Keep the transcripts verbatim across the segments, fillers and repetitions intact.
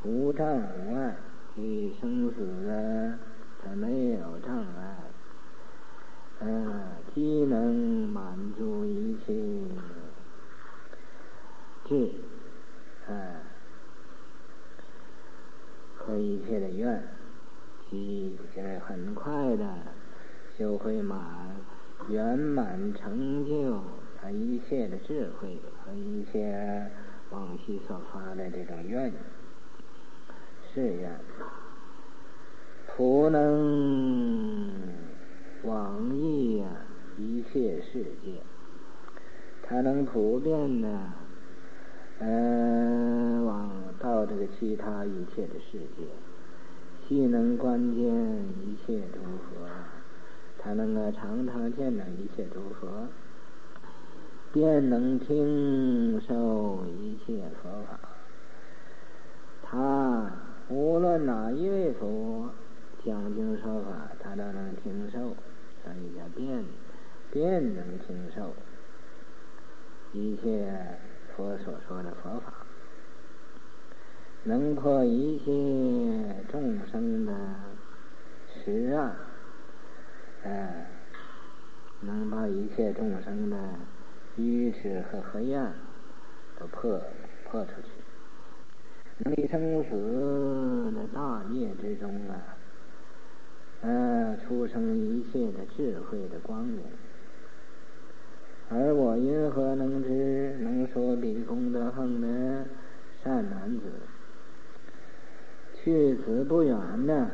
无障无碍，对生死啊，它没有障碍，嗯、呃，既能满足一切智，啊，和一切的愿，即这很快的就会满圆满成就他一切的智慧和一切往昔所发的这种愿誓愿，普能往诣呀一切世界，他能普遍的呃往到这个其他一切的世界，既能观见一切诸佛，他能够常常见到一切诸佛，便能听受一切佛法。他无论哪一位佛讲经说法，他都能听受，所以叫便便能听受一切佛所说的佛法，能破一切众生的实啊，呃，能把一切众生的愚痴和黑暗都破破出去，能离生死的大业之中啊，呃，出生一切的智慧的光明。而我因何能知能说彼功德恒的善男子，去此不远呢，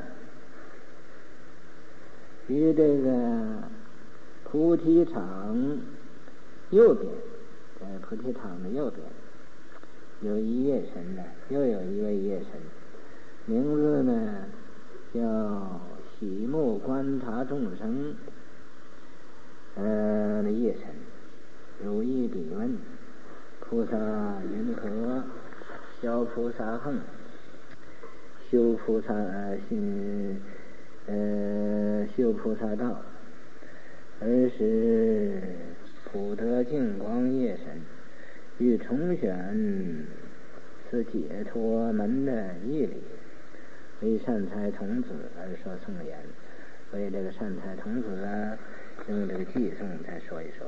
于这个菩提场右边，在菩提场的右边有一夜神呢，又有一位夜神，名字呢叫喜目观察众生呃的夜神，如意比问，菩萨云何消菩萨横，修菩萨心呃修菩萨道，而使普得净光夜神，欲重选此解脱门的义理，为善财童子而说颂言。为这个善财童子啊，用这个偈颂再说一说。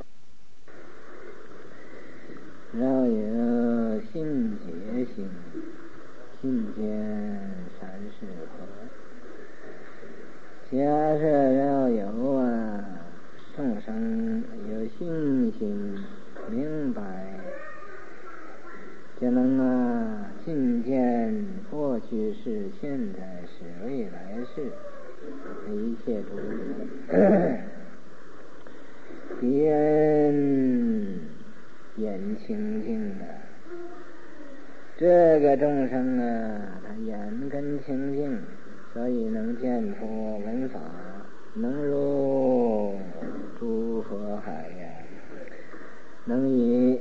饶有信解心，信见三世佛。假设要有啊众生有信心明白，就能啊尽见过去世、现在世、未来世一切诸佛，别人眼清净啊，这个众生啊，他眼根清净，所以能见佛闻法，能入诸佛海呀、啊，能以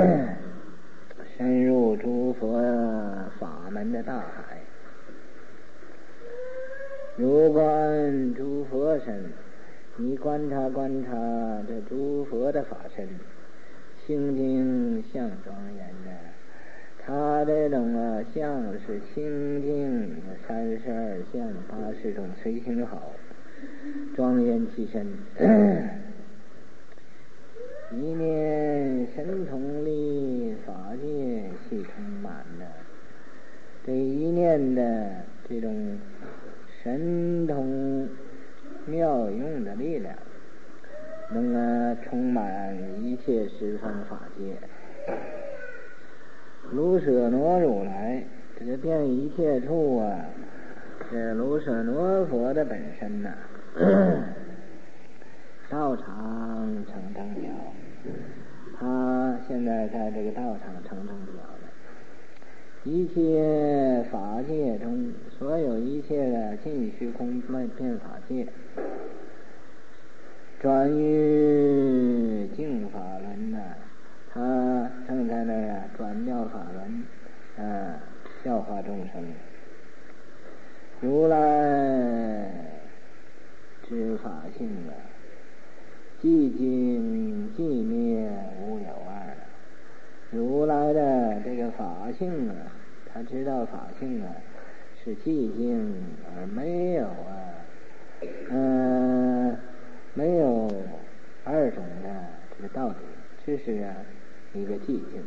深入诸佛法门的大海。如观诸佛身，你观察观察这诸佛的法身，清净相庄严的，他这种啊相是清净三十二相八十种随行好，庄严其身，一念神通力法界系充满的，这一念的这种神通妙用的力量，能啊充满一切十方法界。卢舍那如来这个遍一切处啊，这卢舍那佛的本身呐、啊，道场成正了，他现在在这个道场成正了了。一切法界中，所有一切的尽虚空遍法界，转于净法轮呐、啊，他正在那儿转教法轮，啊，教化众生。如来之法性啊，寂静寂灭无有二。如来的这个法性啊，他知道法性啊， 是寂静，而没有啊，嗯、呃，没有二种的这个道理，这是啊一个寂静。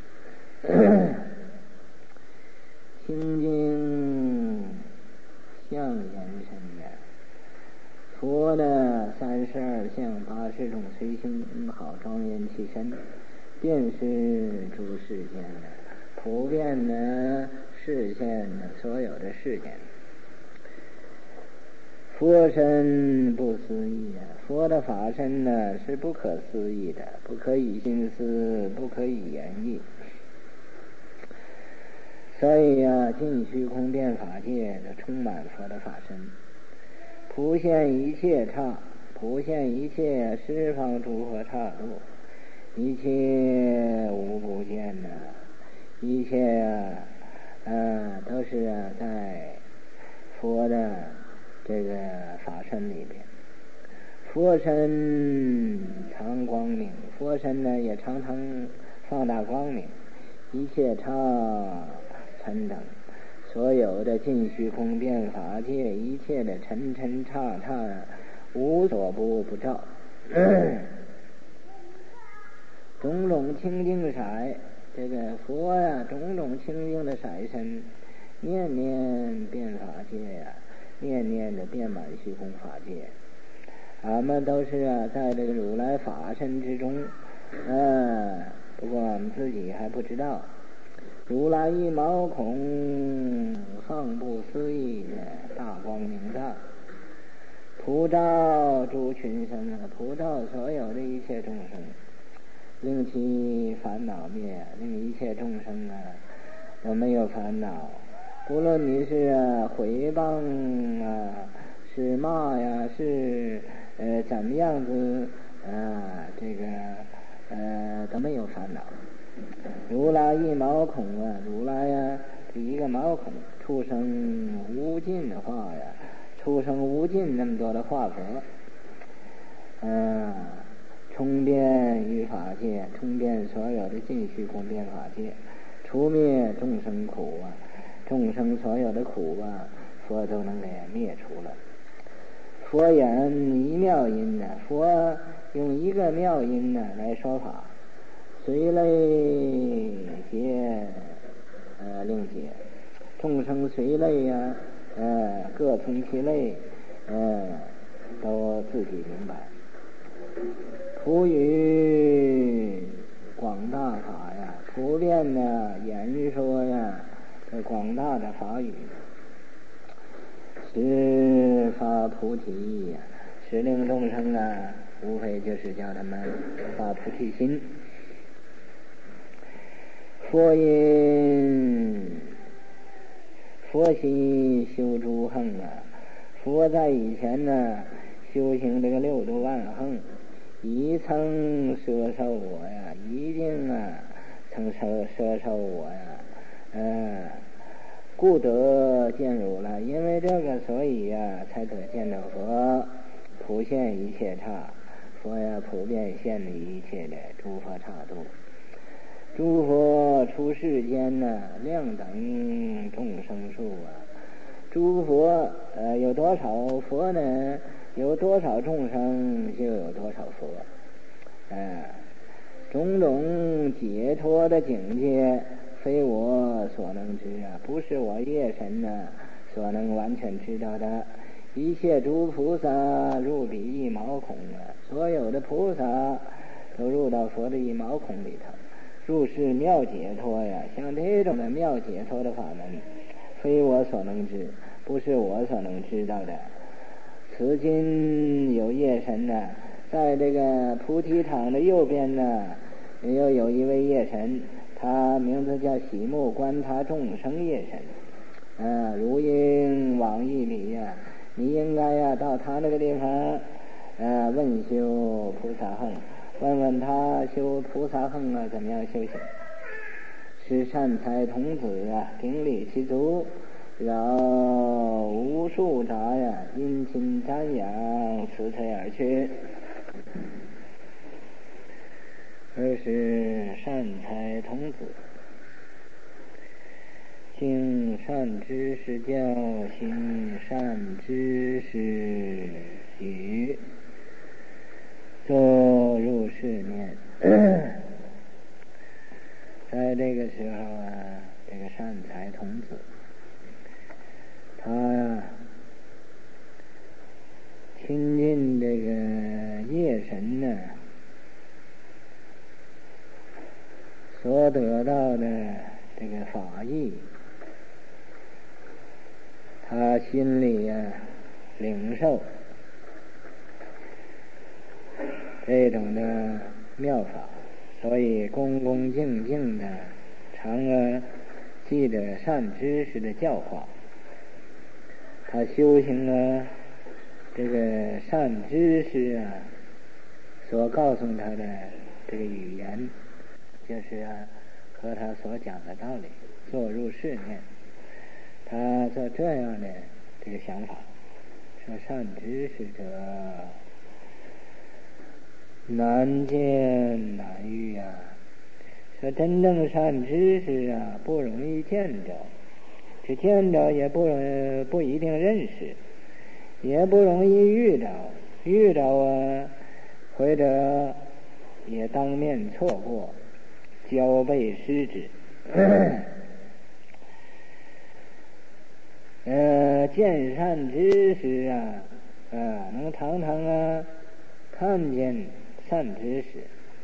清净相延伸的佛的三十二相八十种随行好庄严其身，便是诸世间的普遍的视线的所有的事件。佛身不思议啊，佛的法身呢是不可思议的，不可以心思，不可以言议。所以啊，尽虚空遍法界的充满佛的法身，普现一切刹，普现一切十方诸佛刹度，一切无不见呐、啊，一切啊，呃，都是啊在佛的这个法身里边。佛身常光明，佛身呢也常常放大光明，一切刹尘等，所有的尽虚空遍法界，一切的尘尘刹刹，无所不不照。种种清净色，这个佛呀、啊，种种清净的色身，念念遍法界呀、啊，念念的遍满虚空法界。俺们都是啊，在这个如来法身之中，嗯、呃，不过我们自己还不知道。如来一毛孔，放不思议的大光明大，普照诸群生啊，普照所有的一切众生，令其烦恼灭，令一切众生啊都没有烦恼。不论你是啊毁谤啊，是骂呀，是呃怎么样子啊，这个呃都没有烦恼。如来一毛孔啊，如来呀是一个毛孔，出生无尽的化呀，出生无尽那么多的化佛，嗯、呃，充遍于法界，充遍所有的尽虚空遍法界，除灭众生苦啊，众生所有的苦啊，佛都能给灭除了。佛言一妙音呢，佛用一个妙音呢来说法。随类解，呃，令解，众生随类呀、啊，呃，各从其类，呃，都自己明白。普语广大法呀，普遍的言说呀，这广大的法语，是发菩提呀，是令众生啊，无非就是叫他们发菩提心。佛因佛心修诸行啊，佛在以前呢修行这个六度万行，已曾摄受我呀，已经啊曾摄摄受我呀，嗯、呃，故得见如来，因为这个所以呀才得见到佛，普现一切刹，佛呀普遍现了一切的诸佛刹度。诸佛出世间呢，量等众生数啊。诸佛呃有多少佛呢？有多少众生就有多少佛。呃，种种解脱的境界，非我所能知啊，不是我业神呢所能完全知道的。一切诸菩萨入彼一毛孔啊，所有的菩萨都入到佛的一毛孔里头。入世妙解脱呀，像这种的妙解脱的法门，非我所能知，不是我所能知道的。此今有业神呢，在这个菩提场的右边呢，又有一位业神，他名字叫喜目观察众生业神。呃，如应往诣彼呀，你应该呀到他那个地方，呃，问修菩萨行。问问他修菩萨行啊，怎么样修行？是善财童子啊，顶礼其足，绕无数匝呀，殷勤瞻仰，辞退而去。而是善财童子， 行善知识教，行善知识语，作入世念。在这个时候啊，这个善财童子，他呀亲近这个夜神呢，所得到的这个法义，他心里呀、啊、领受这种的妙法，所以恭恭敬敬的常啊记着善知识的教化。他修行啊这个善知识啊所告诉他的这个语言，就是啊和他所讲的道理做入世念。他做这样的这个想法，说善知识者难见难遇啊，说真正善知识啊不容易见着，这见着也不容不一定认识，也不容易遇着，遇着啊或者也当面错过，交臂失之。呃，见善知识啊，啊，能常常啊看见善知识，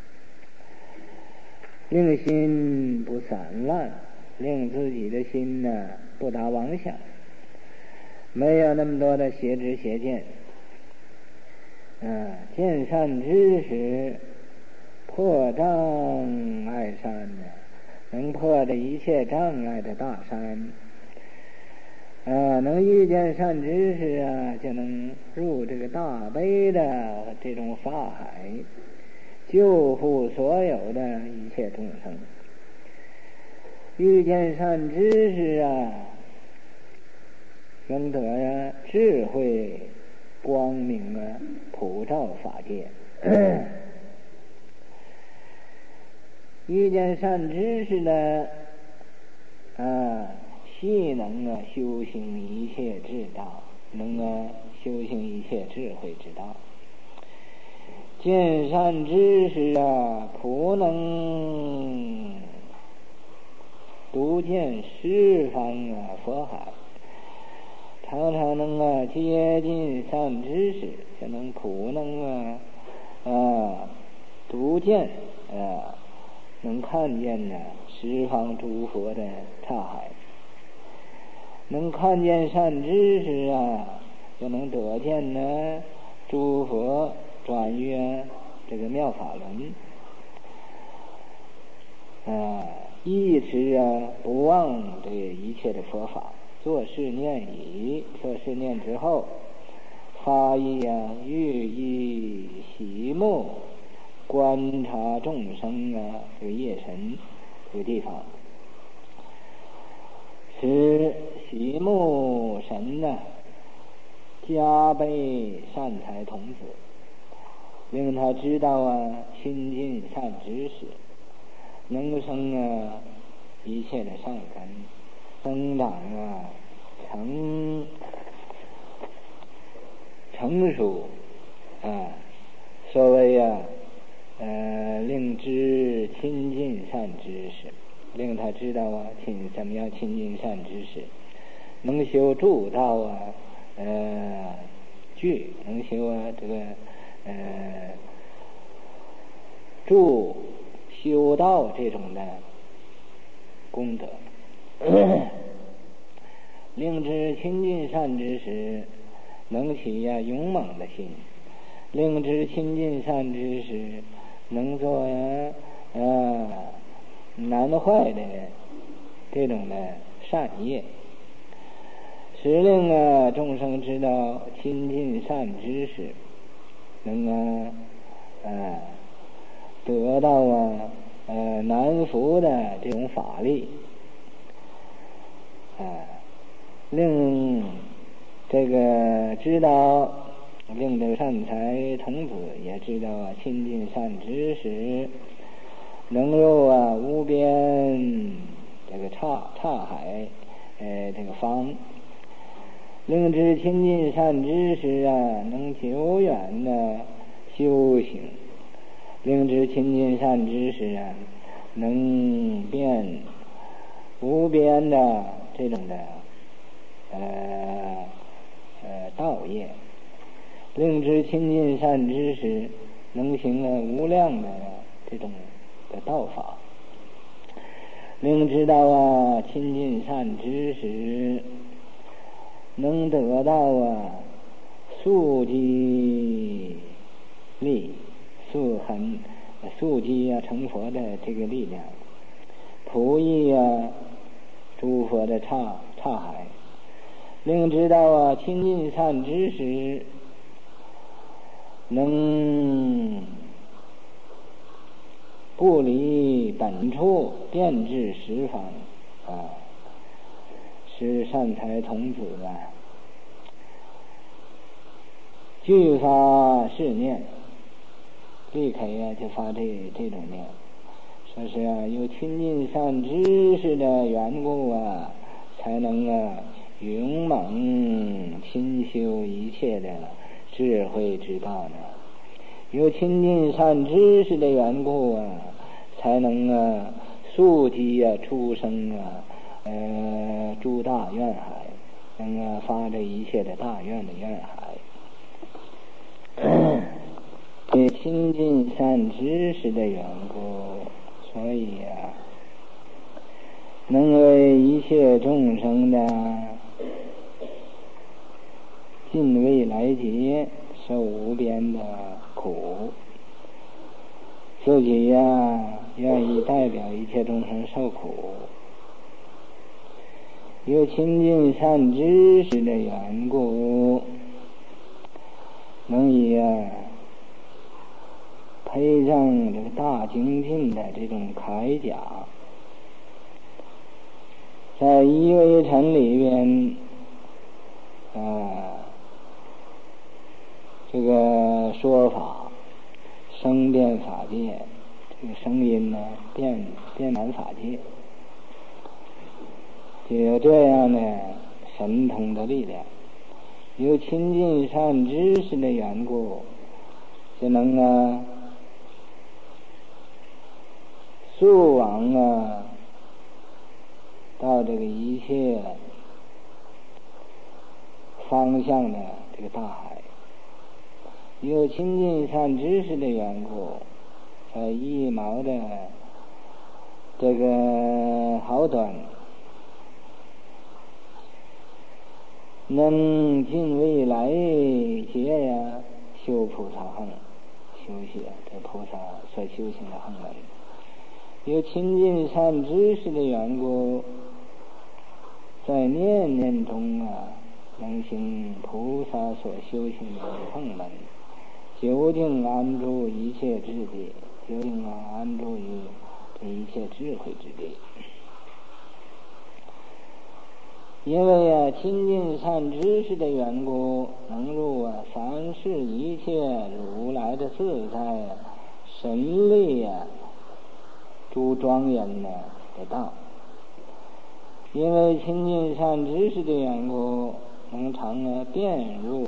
令心不散乱，令自己的心呢、啊、不打妄想，没有那么多的邪知邪见。啊，见善知识，破障碍山呢，能破的一切障碍的大山。啊，能遇见善知识啊，就能入这个大悲的这种法海，救护所有的一切众生。遇见善知识啊，能得呀智慧光明啊，普照法界。遇见善知识呢，啊。既能啊修行一切智道，能啊修行一切智慧之道。见善知识啊，普能独见十方啊佛海，常常能啊接近善知识，就能普能啊啊独见啊，能看见呢、啊、十方诸佛的刹海。能看见善知识啊，就能得见呢诸佛转约这个妙法轮啊，一直啊不忘这一切的佛法，做事念已，做事念之后发意啊寓意喜慕，观察众生啊这个夜神这个地方，使喜慕神呢加倍善财童子，令他知道啊亲近善知识，能生啊一切的善根，生长啊成成熟啊，所谓啊呃令之亲近善知识，令他知道啊亲怎么样亲近善知识，能修助道啊呃具，能修啊这个呃助修道这种的功德。令之亲近善知识，能起呀、啊、勇猛的心，令之亲近善知识，能做呀呃难坏的这种的善业，使令啊众生知道亲近善知识，能啊呃得到啊呃难服的这种法力，啊、呃、令这个知道，令这个善财童子也知道啊亲近善知识，能入啊无边这个刹刹海呃这个方，令知亲近善知识啊，能久远的修行；令知亲近善知识啊，能变无边的这种的呃呃道业；令知亲近善知识，能行了无量的这种的道法；令知道啊亲近善知识，能得到啊速机力速恒速机啊成佛的这个力量，普益啊诸佛的刹刹海；令知道啊亲近善知识，能不离本处，遍至十方啊，是善财童子啊，具发是念，立刻呀就发这这种念，说是啊有亲近善知识的缘故啊，才能啊勇猛亲修一切的智慧之道呢。有亲近善知识的缘故啊，才能啊速机啊出生啊呃诸大愿海，能啊发这一切的大愿的愿海。对亲近善知识的缘故，所以啊能为一切众生的尽未来劫受无边的苦，自己呀、啊、愿意代表一切众生受苦。有亲近善知识的缘故，能以啊披上这个大精进的这种铠甲，在一微尘里边啊这个说法声遍法界，这个声音呢遍遍满法界，就有这样的神通的力量。有亲近善知识的缘故，就能啊速往啊到这个一切方向的这个大海。有亲近善知识的缘故，在一毛的这个好短，能尽未来劫呀修菩萨行，修习这菩萨所修行的行门。有亲近善知识的缘故，在念念中啊能行菩萨所修行的行门，究竟安住一切智地，究竟啊安住于这一切智慧之地。因为啊亲近善知识的缘故，能入啊三世一切如来的自在神力啊诸庄严的的道。因为亲近善知识的缘故，能常啊遍入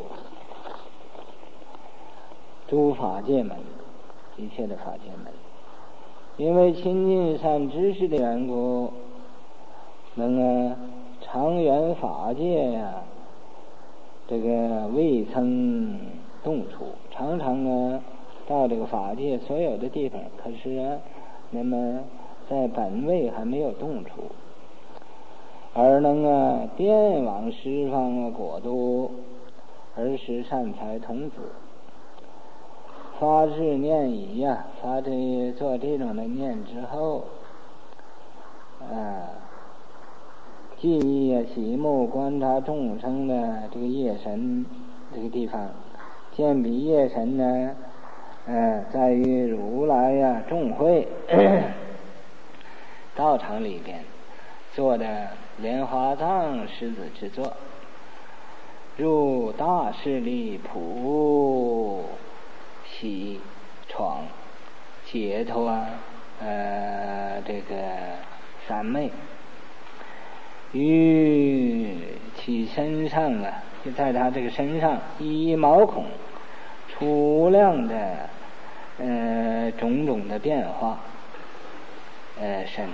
诸法界门，一切的法界门。因为亲近善知识的缘故，能啊常圆法界呀、啊，这个未曾动处，常常啊到这个法界所有的地方，可是啊那么在本位还没有动处，而能啊遍往十方啊国度，而使善财童子发誓念已呀、啊，发这做这种的念之后啊，记忆啊起目观察众生的这个业神这个地方，见彼业神呢呃在于如来呀、啊、众会道场里边做的莲花藏狮子之作，入大势力普喜闯解脱啊呃这个三昧于其身上啊，就在他这个身上以毛孔出量的呃种种的变化呃身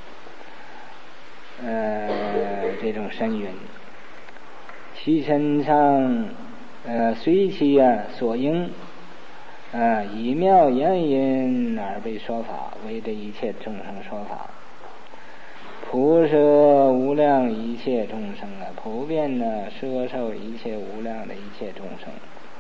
呃这种身云，其身上呃随其啊所应啊以妙言音而被说法，为这一切众生说法，普摄无量一切众生啊，普遍呢摄受一切无量的一切众生，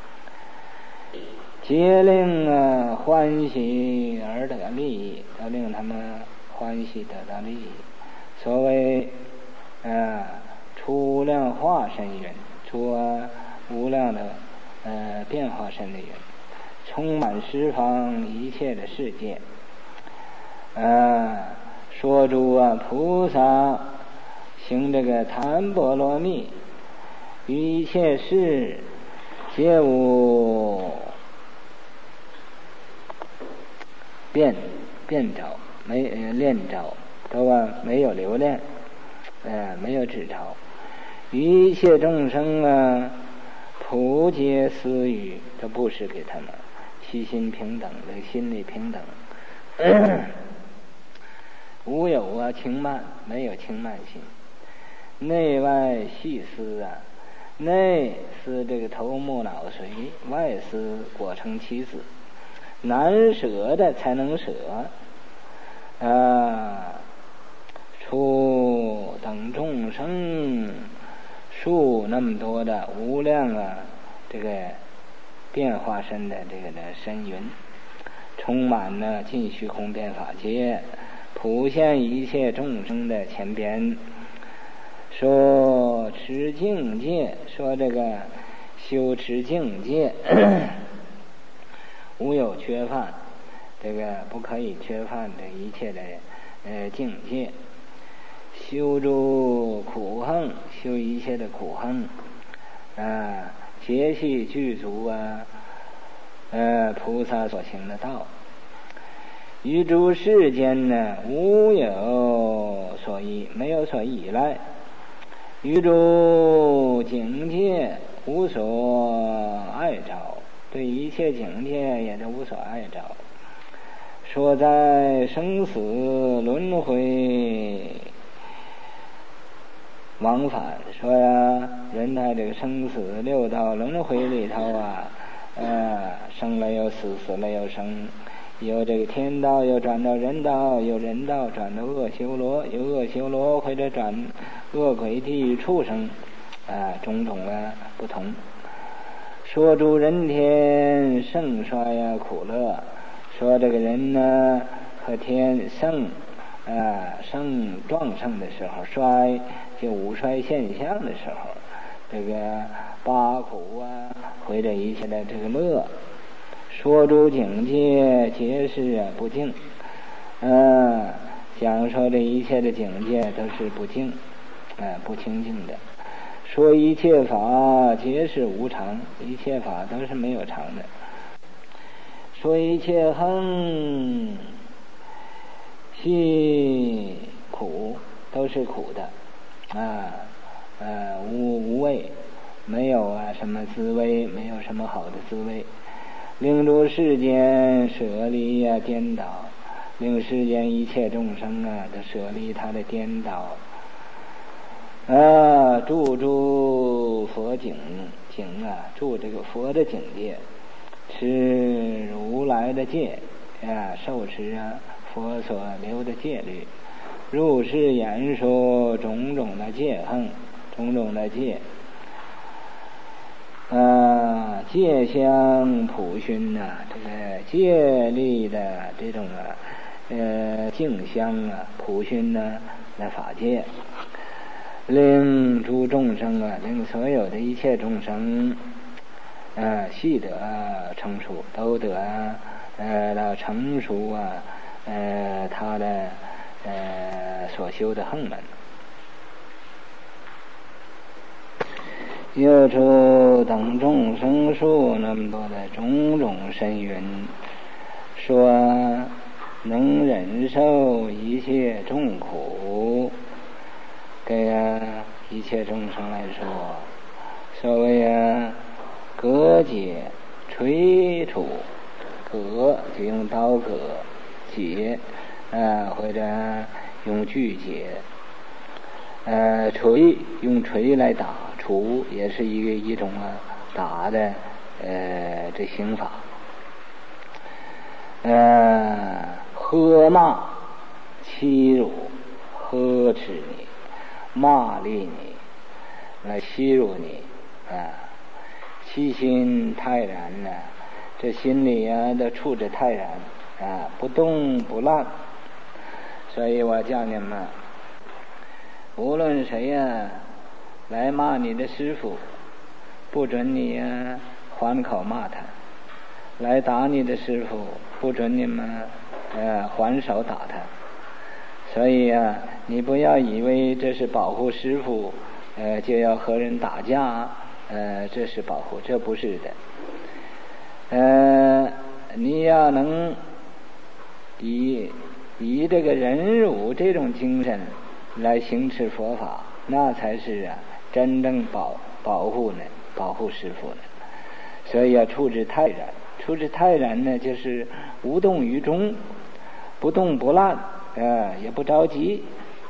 皆令啊欢喜而得利益，都令他们欢喜得到利益。所谓啊出无量化身云，出啊无量的呃变化身的云，充满十方一切的世界啊，说诸啊菩萨行这个檀波罗蜜，于一切事皆无变变着，没呃恋着，都啊没有留恋，呃没有执着。于一切众生啊，普皆施予，这布施给他们，其心平等，这个心理平等。无有啊轻慢，没有轻慢心。内外细思啊，内思这个头目脑髓，外思果成其子。难舍的才能舍啊，出等众生数那么多的无量啊这个变化身的这个的身云，充满了尽虚空变法界，普现一切众生的前边，说持境界，说这个修持境界无有缺犯，这个不可以缺犯的一切的呃境界，修诸苦行，修一切的苦行啊，皆系具足啊呃菩萨所行的道，于诸世间呢无有所依，没有所依赖，于诸境界无所爱着，对一切境界也都无所爱着。说在生死轮回往返，说呀人在这个生死六道轮回里头啊呃生了又死，死了又生，有这个天道又转到人道，有人道转到恶修罗，有恶修罗或者转恶鬼地狱畜生啊，种种啊不同。说诸人天盛衰呀苦乐，说这个人呢和天盛啊盛壮盛的时候，衰就五衰现象的时候，这个八苦啊或者一切的这个乐，说诸境界皆是啊不净，嗯、啊，讲说这一切的境界都是不净，啊不清净的。说一切法皆是无常，一切法都是没有常的。说一切行系苦，都是苦的啊呃无无味，没有啊什么滋味，没有什么好的滋味，令诸世间舍离啊颠倒，令世间一切众生啊都舍离他的颠倒啊，住诸佛境境啊，住这个佛的境界，持如来的戒啊，受持啊佛所留的戒律，入世演说种种的戒行，种种的戒啊，戒相普熏呐、啊，这个戒律的这种啊呃净香啊普熏呐、啊，来法界。令诸众生啊，令所有的一切众生啊，悉得成熟，都得呃到成熟啊，呃他的呃所修的行门。又出等众生数那么多的种种身云，说能忍受一切众苦， 给啊一切众生来说，所谓啊割解垂除，割就用刀割，解啊或者用锯解，呃锤用锤来打，除也是一个一种啊打的呃这刑法。呃喝骂欺辱呵斥你，骂厉你，来欺辱你啊，其心泰然呢，这心里啊都处着泰然啊，不动不乱。所以我叫你们，无论谁呀、啊、来骂你的师父，不准你呀、啊、还口骂他；来打你的师父，不准你们呃还手打他。所以啊，你不要以为这是保护师父，呃就要和人打架，呃这是保护，这不是的。呃你要能以以这个忍辱这种精神来行持佛法，那才是啊真正保保护呢，保护师父呢。所以要处之泰然，处之泰然呢，就是无动于衷，不动不乱，呃也不着急，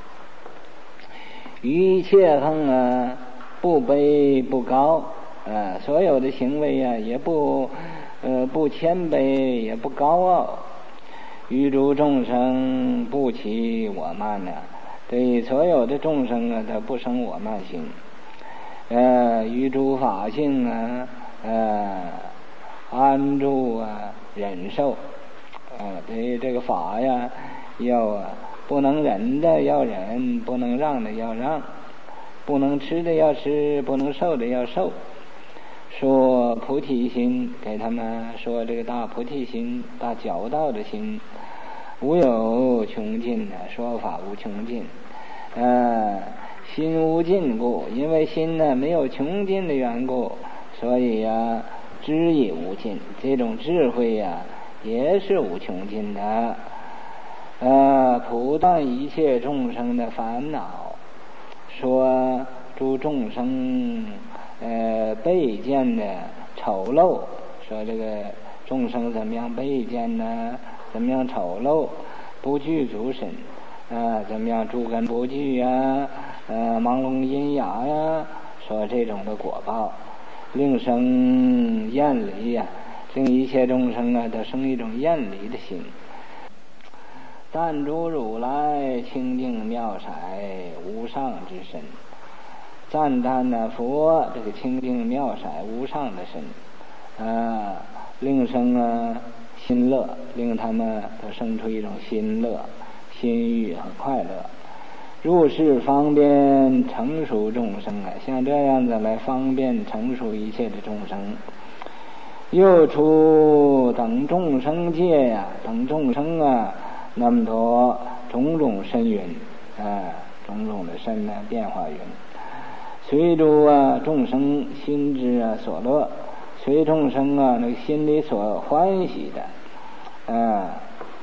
于一切横啊不卑不高，呃所有的行为啊也不呃不谦卑也不高傲，于诸众生不起我慢呢，对所有的众生啊他不生我慢心，呃于诸法性啊呃安住啊忍受，啊对这个法呀要啊不能忍的要忍，不能让的要让，不能吃的要吃，不能受的要受。说菩提心，给他们说这个大菩提心，大教道的心，无有穷尽的，说法无穷尽。呃心无尽故，因为心呢没有穷尽的缘故，所以呀、啊、知也无尽，这种智慧呀、啊、也是无穷尽的。呃普断一切众生的烦恼，说诸众生呃卑贱的丑陋，说这个众生怎么样卑贱呢，怎么样丑陋，不具足身啊、呃，怎么样诸根不具呀，呃盲聋喑哑呀，说这种的果报，令生厌离呀，令一切众生啊都生一种厌离的心。但诸如来清净妙彩无上之身，赞叹呢佛这个清净妙彩无上的身，啊，令生啊心乐，令他们都生出一种心乐、心欲和快乐。入世方便成熟众生啊，像这样子来方便成熟一切的众生。又出等众生界呀、啊，等众生啊，那么多种种身云啊，种种的身呢变化云，随诸啊众生心之啊所乐，随众生啊那个心里所欢喜的，啊，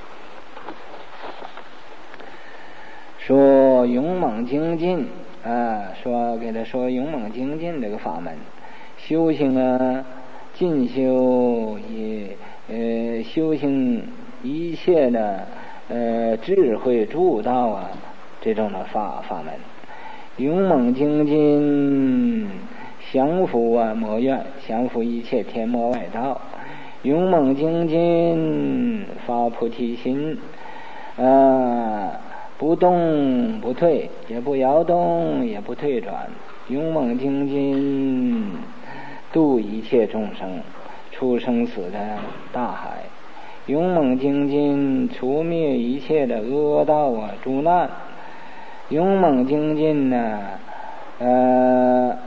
说勇猛精进啊，说给他说勇猛精进这个法门，修行啊。进修也呃修行一切的呃智慧助道啊，这种的法法门，勇猛精进，降伏啊魔怨，降伏一切天魔外道，勇猛精进，发菩提心，啊不动不退，也不摇动，也不退转，勇猛精进。度一切众生出生死的大海，勇猛精进除灭一切的恶道啊诸难，勇猛精进呢呃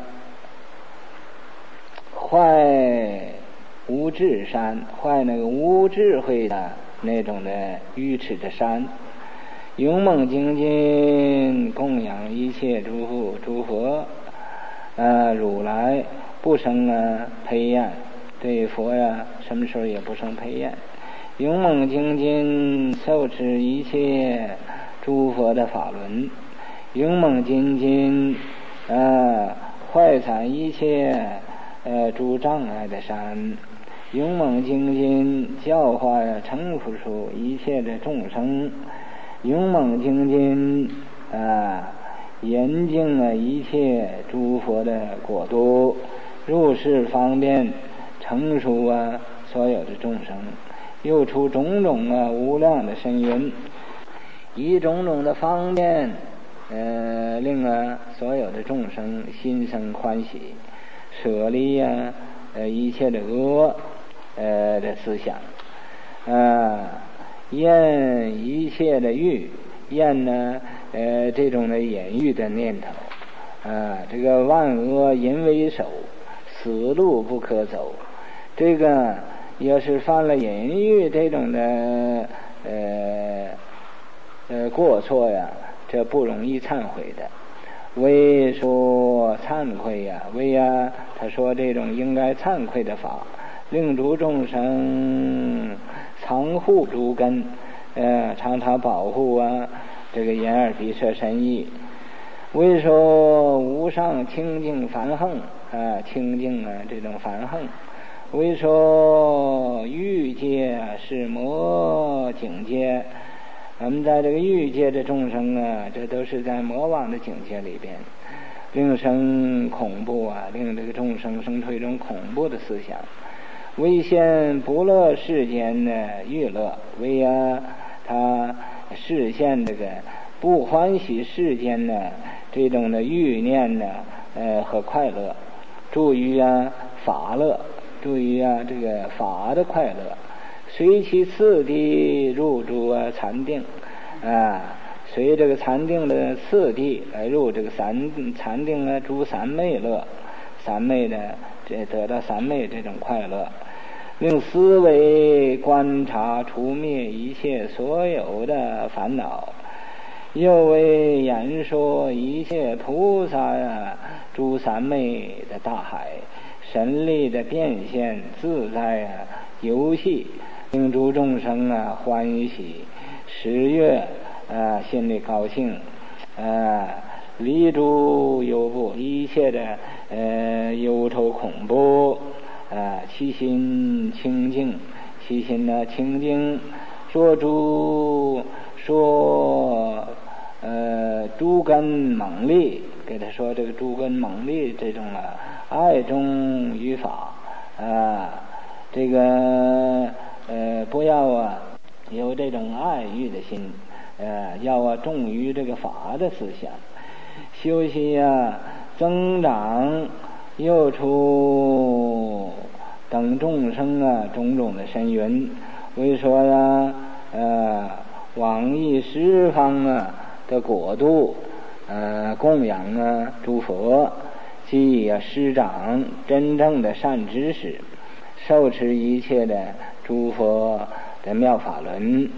坏无智山，坏那个无智慧的那种的愚痴的山，勇猛精进供养一切诸佛诸佛呃如来，不生啊培厌，对佛呀什么时候也不生培厌，勇猛精进受持一切诸佛的法轮， 勇猛精进，呃，坏散一切呃诸障碍的善，勇猛精进，教化呀成佛出一切的众生，勇猛精进，啊，严净了一切诸佛的国度，入世方便成熟啊所有的众生，又出种种啊无量的深云，以种种的方便呃令啊所有的众生心生欢喜，舍离呀、啊、呃一切的恶呃的思想，啊厌一切的欲，厌呢呃这种的眼欲的念头，啊这个万恶淫为首，死路不可走，这个要是犯了淫欲这种的呃呃过错呀，这不容易忏悔的。为说忏悔呀，为呀他说这种应该忏悔的法，令诸众生藏护诸根，呃常常保护啊这个眼耳鼻舌身意。为说无上清净梵行啊，清净啊这种梵行。为说欲界是魔境界，我们在这个欲界的众生啊，这都是在魔王的境界里边，令生恐怖啊，令这个众生生出一种恐怖的思想。为现不乐世间的欲乐，为啊他示现这个不欢喜世间的这种的欲念呢，呃和快乐，助于啊法乐，助于啊这个法的快乐，随其次第入诸啊禅定啊，随这个禅定的次第来入这个三禅定啊诸三昧乐，三昧的这得到三昧这种快乐，令思维观察除灭一切所有的烦恼，又为言说一切菩萨啊诸三昧的大海，神力的变现自在啊游戏，令诸众生啊欢喜十悦啊，心里高兴啊，离诸忧怖一切的呃忧愁恐怖啊，其心清净，其心呢清净，说诸说呃诸根猛力，给他说这个诸根猛力这种啊爱中于法啊，这个呃不要啊有这种爱欲的心，呃要啊重于这个法的思想，修习啊增长，又出等众生啊种种的深云，为说呀呃往诣十方啊的国度，呃供养啊诸佛，即啊师长真正的善知识，受持一切的诸佛的妙法轮，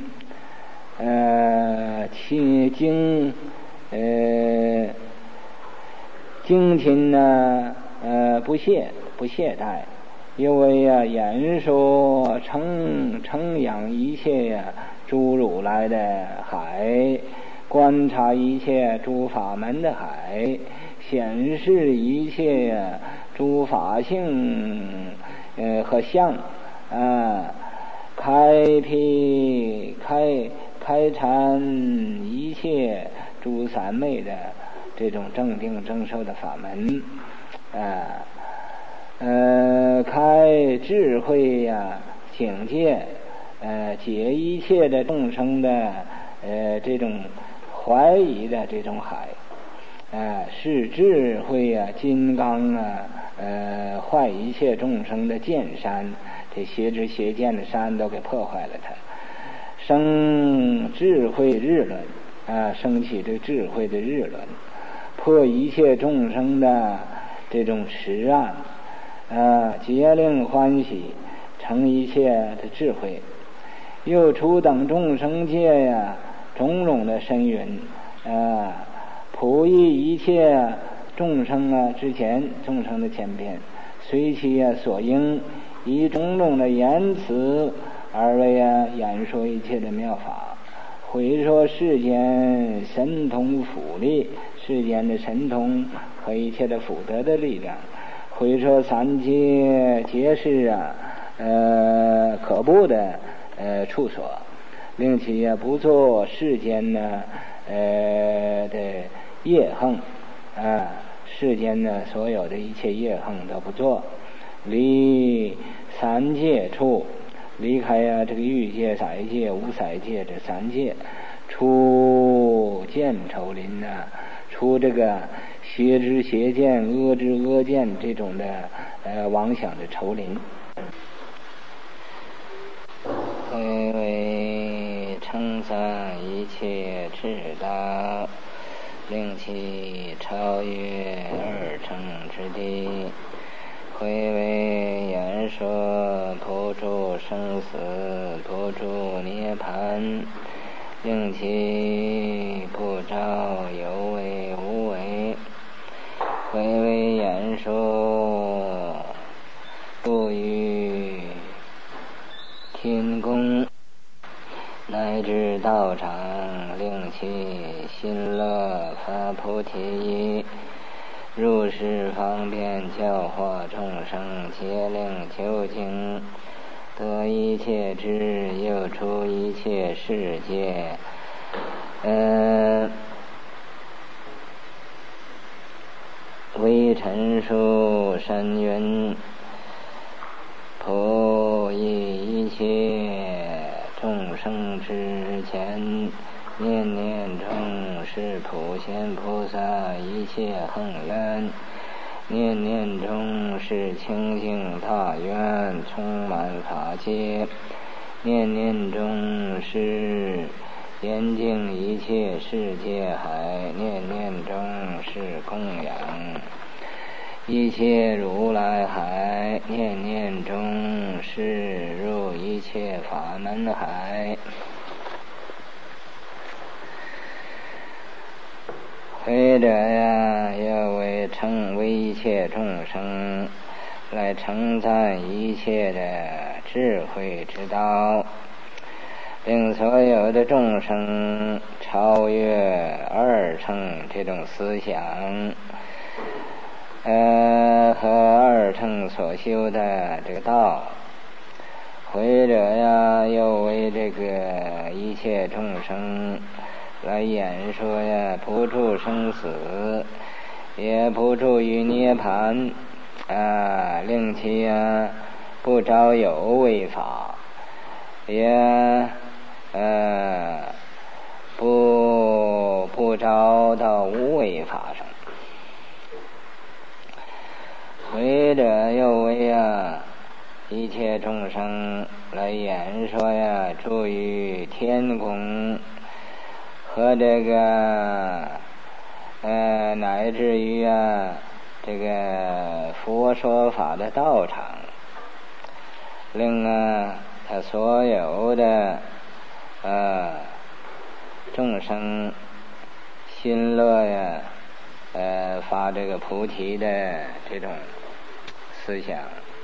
呃其经呃精勤呢呃不懈不懈怠，因为呀言说称称扬一切呀诸如来的海，观察一切诸法门的海，显示一切呀诸法性呃和相啊，开辟开开阐一切诸三昧的这种正定正受的法门啊，呃开智慧呀、啊、境界，呃解一切的众生的呃这种怀疑的这种海，呃是智慧呀、啊、金刚啊，呃坏一切众生的见山，这邪知邪见的山都给破坏了它，生智慧日轮啊，升起这智慧的日轮，破一切众生的这种痴暗啊，皆令欢喜，成一切的智慧，又出等众生界呀种种的深云啊，普益一切众生啊之前众生的前边，随其啊所应，以种种的言辞而为啊演说一切的妙法， 会说世间神通福力，世间的神通和一切的福德的力量，会说三界皆是啊呃可怖的呃处所，令其也不做世间呢呃的业横啊，世间呢所有的一切业横都不做，离三界处，离开呀、啊、这个欲界、色界、无色界这三界，出见愁林呐、啊，出这个邪知邪见、恶知恶见这种的呃妄想的愁林。会为称赞一切智道，令其超越二乘之地，会为言说破除生死，破除涅槃，令其不着有为无为，会为言说不于天宫乃至道场，令其心乐发菩提，如是方便教化众生，皆令究竟得一切智，又出一切世界。嗯、呃，为陈述深云，普以一切众生之前，念念中是普贤菩萨一切恒愿，念念中是清净大愿充满法界，念念中是严净一切世界海，念念中是供养一切如来海，念念中是入一切法门海。会者呀，要为称为一切众生来称赞一切的智慧之道，令所有的众生超越二乘这种思想，呃，和二乘所修的这个道。会者呀，又为这个一切众生来演说呀，不住生死，也不住于涅槃啊，令其呀不着有为法，也呃不不着到无为法上。会者又为呀一切众生来演说呀，住于天宫和这个呃乃至于啊这个佛说法的道场，令啊他所有的呃众生心乐呀呃发这个菩提的这种思想。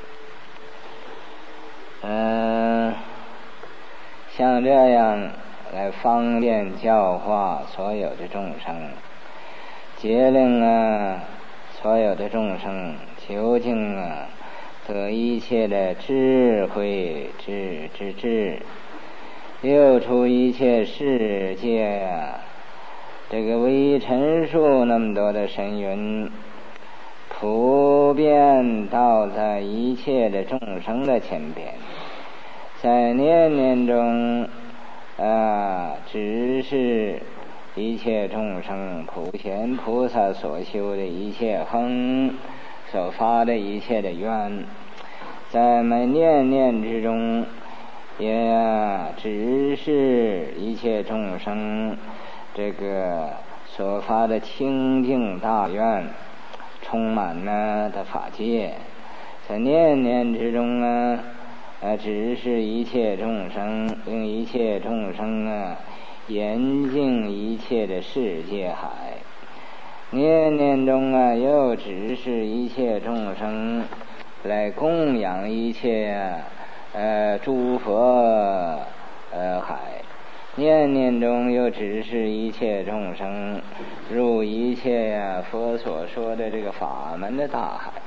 嗯、呃，像这样来方便教化所有的众生，皆令啊所有的众生究竟啊得一切的智慧智之智，又出一切世界啊，这个为陈述那么多的神云，普遍道在一切的众生的前边，在念念中啊，只是一切众生普贤菩萨所修的一切恒，所发的一切的愿，在每念念之中，也啊只是一切众生这个所发的清净大愿，充满了的法界，在念念之中啊，呃，只是一切众生，令一切众生啊，严净一切的世界海。念念中啊，又只是一切众生来供养一切啊，呃，诸佛呃海， 念念中又指示一切众生入一切呀、啊、佛所说的这个法门的大海，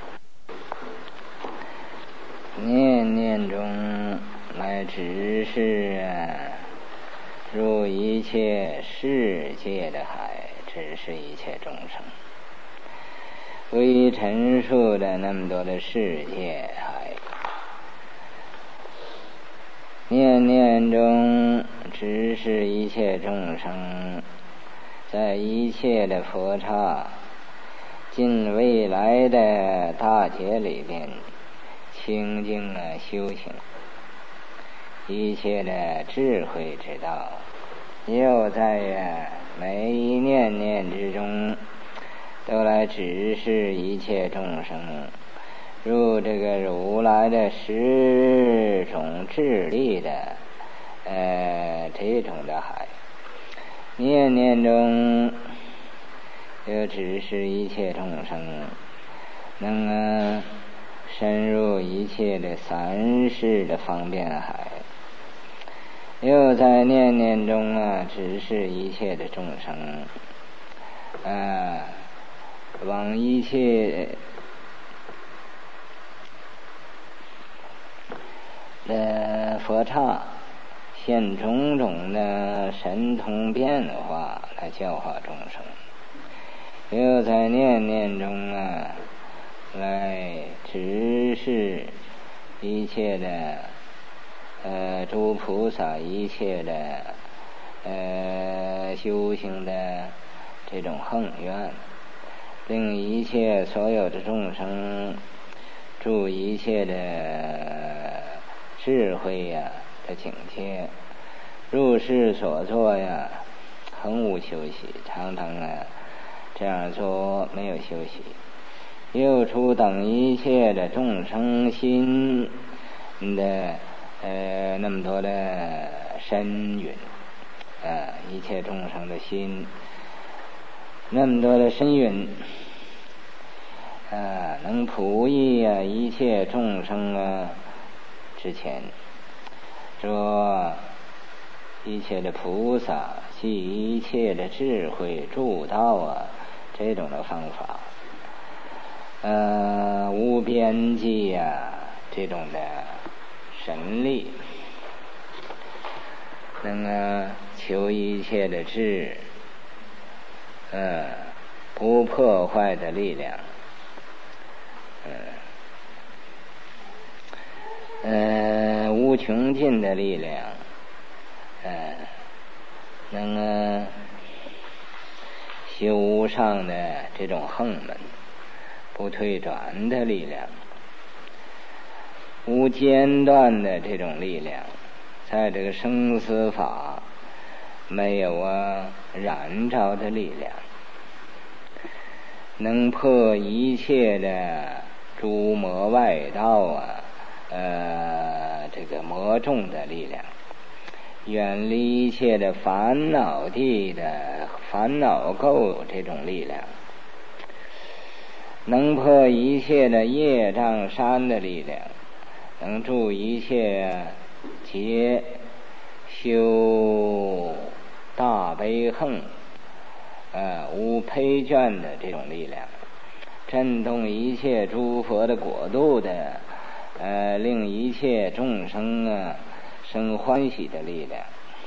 念念中来指示啊入一切世界的海，指示一切众生。为陈述的那么多的世界海，念念中指示一切众生在一切的佛刹近未来的大劫里边清净啊修行一切的智慧之道，又在呀每一念念之中都来指示一切众生入这个如来的十种智力的呃这种的海，念念中又指示一切众生能啊深入一切的三世的方便海，又在念念中啊指示一切的众生啊往一切的佛刹现种种的神通变化来教化众生，又在念念中啊来指示一切的呃诸菩萨一切的呃修行的这种恒愿，令一切所有的众生助一切的智慧呀的境界，入世所作呀恒无休息，常常啊这样做没有休息，又出等一切的众生心的呃那么多的深云啊，一切众生的心那么多的深云啊，能普益啊一切众生啊之前，说一切的菩萨系一切的智慧助道啊这种的方法，呃无边际呀、啊、这种的神力，能啊求一切的智呃不破坏的力量，呃呃无穷尽的力量，呃能啊修无上的这种横门不退转的力量，无间断的这种力量，在这个生死法没有啊燃着的力量，能破一切的诸魔外道啊呃这个魔众的力量，远离一切的烦恼地的烦恼垢这种力量，能破一切的业障山的力量，能助一切劫修大悲恨呃无胚倦的这种力量，震动一切诸佛的国度的呃令一切众生啊生欢喜的力量，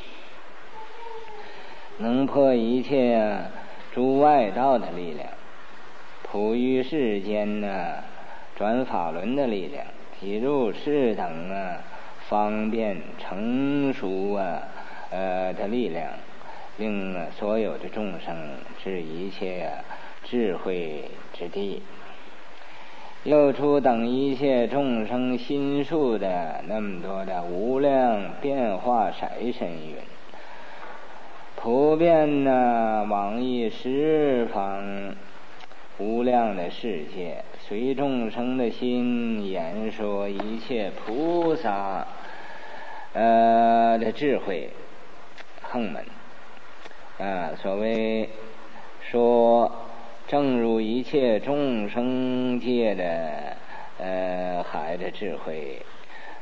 能破一切啊诸外道的力量，普于世间呢、啊、转法轮的力量，体入世等啊方便成熟啊呃的力量，令、啊、所有的众生至一切、啊、智慧之地，又出等一切众生心数的那么多的无量变化色身云，普遍呢往诣十方无量的世界，随众生的心言说一切菩萨呃的智慧横门啊，所谓说正如一切众生界的呃海的智慧，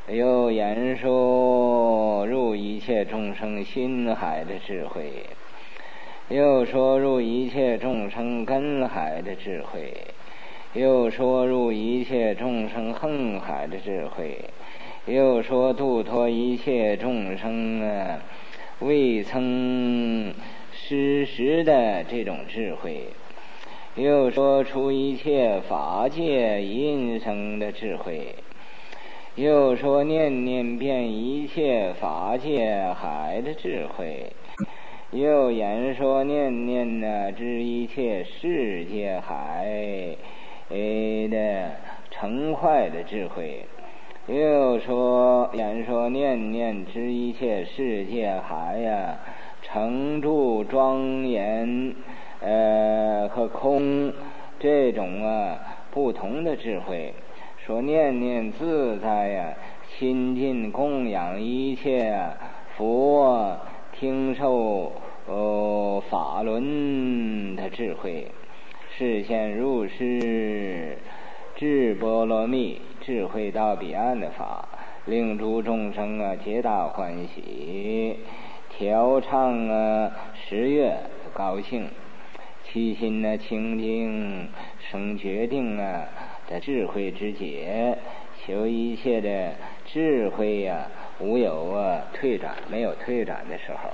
又言说入一切众生心海的智慧，又说入一切众生根海的智慧，又说入一切众生横海的智慧，又说度脱一切众生啊未曾失时的这种智慧，又说出一切法界因生的智慧，又说念念遍一切法界海的智慧，又言说念念呢知一切世界海的成坏的智慧，又说言说念念知一切世界海呀成住庄严呃和空这种啊不同的智慧，说念念自在呀亲近供养一切佛听受呃法轮的智慧，示现入世智波罗蜜智慧到彼岸的法，令诸众生啊皆大欢喜，调唱啊十月高兴，其心呢清净生决定啊的智慧之解，求一切的智慧呀、啊、无有啊退转，没有退转的时候。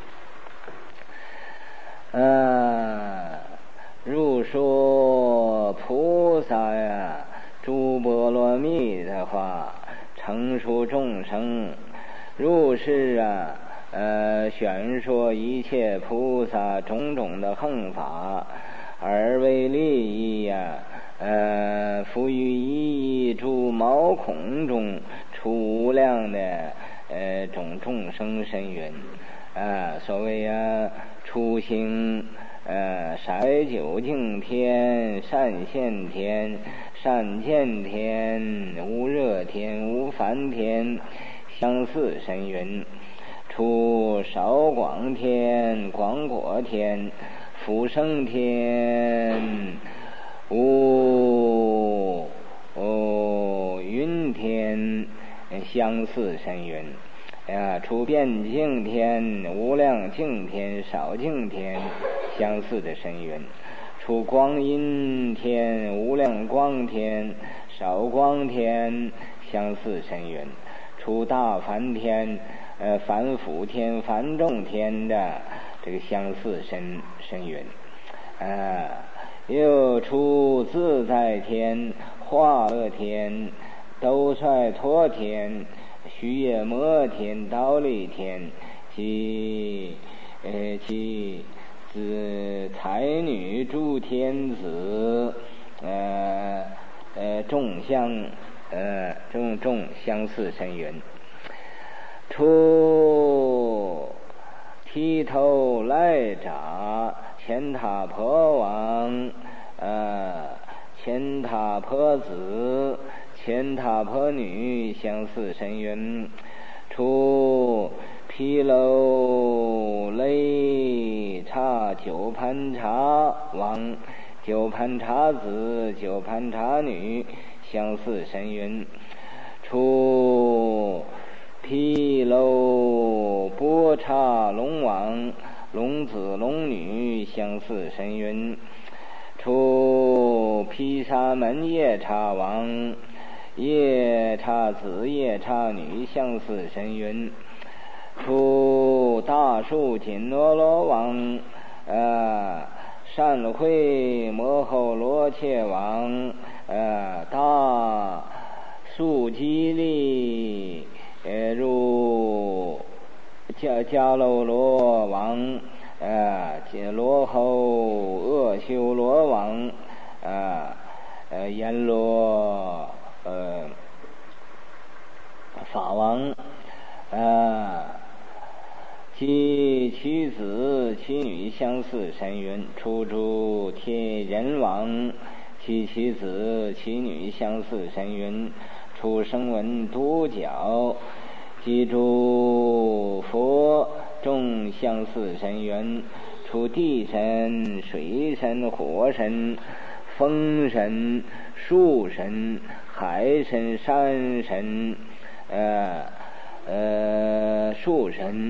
呃入说菩萨呀诸波罗蜜的话，成熟众生入世啊呃宣说一切菩萨种种的横法，而为利益呀呃伏于一诸毛孔中出无量的呃种众生深云啊，所谓啊初行呃色究竟天善现天善见天无热天无烦天相似深云，出少广天广果天福生天无哦云天相似深云啊，出遍净天无量净天少净天相似的深云，出光阴天无量光天少光天相似深云，出大梵天呃梵辅天梵众天的这个相似深深云啊，又出自在天化乐天兜率陀天须夜摩天忉利天及呃及子才女诸天子呃呃众相呃众众相似深云，出剃头来扎乾闼婆王呃乾闼婆子乾闼婆女相似深云，出毗楼雷刹九盘刹王九盘刹子九盘刹女相似深云，出毗楼波刹龙王龙子龙女相似深云，出毗沙门夜叉王夜叉子夜叉女相似深云，出大树紧罗罗王呃善慧摩吼罗切王呃大树基利呃入迦迦楼罗王呃罗吼恶修罗王呃呃阎罗呃法王呃其其子其女相似深云，出诸天人王其其子其女相似深云，出声闻独角即诸佛众相似深云，出地神水神火神风神树神海神山神呃呃树神、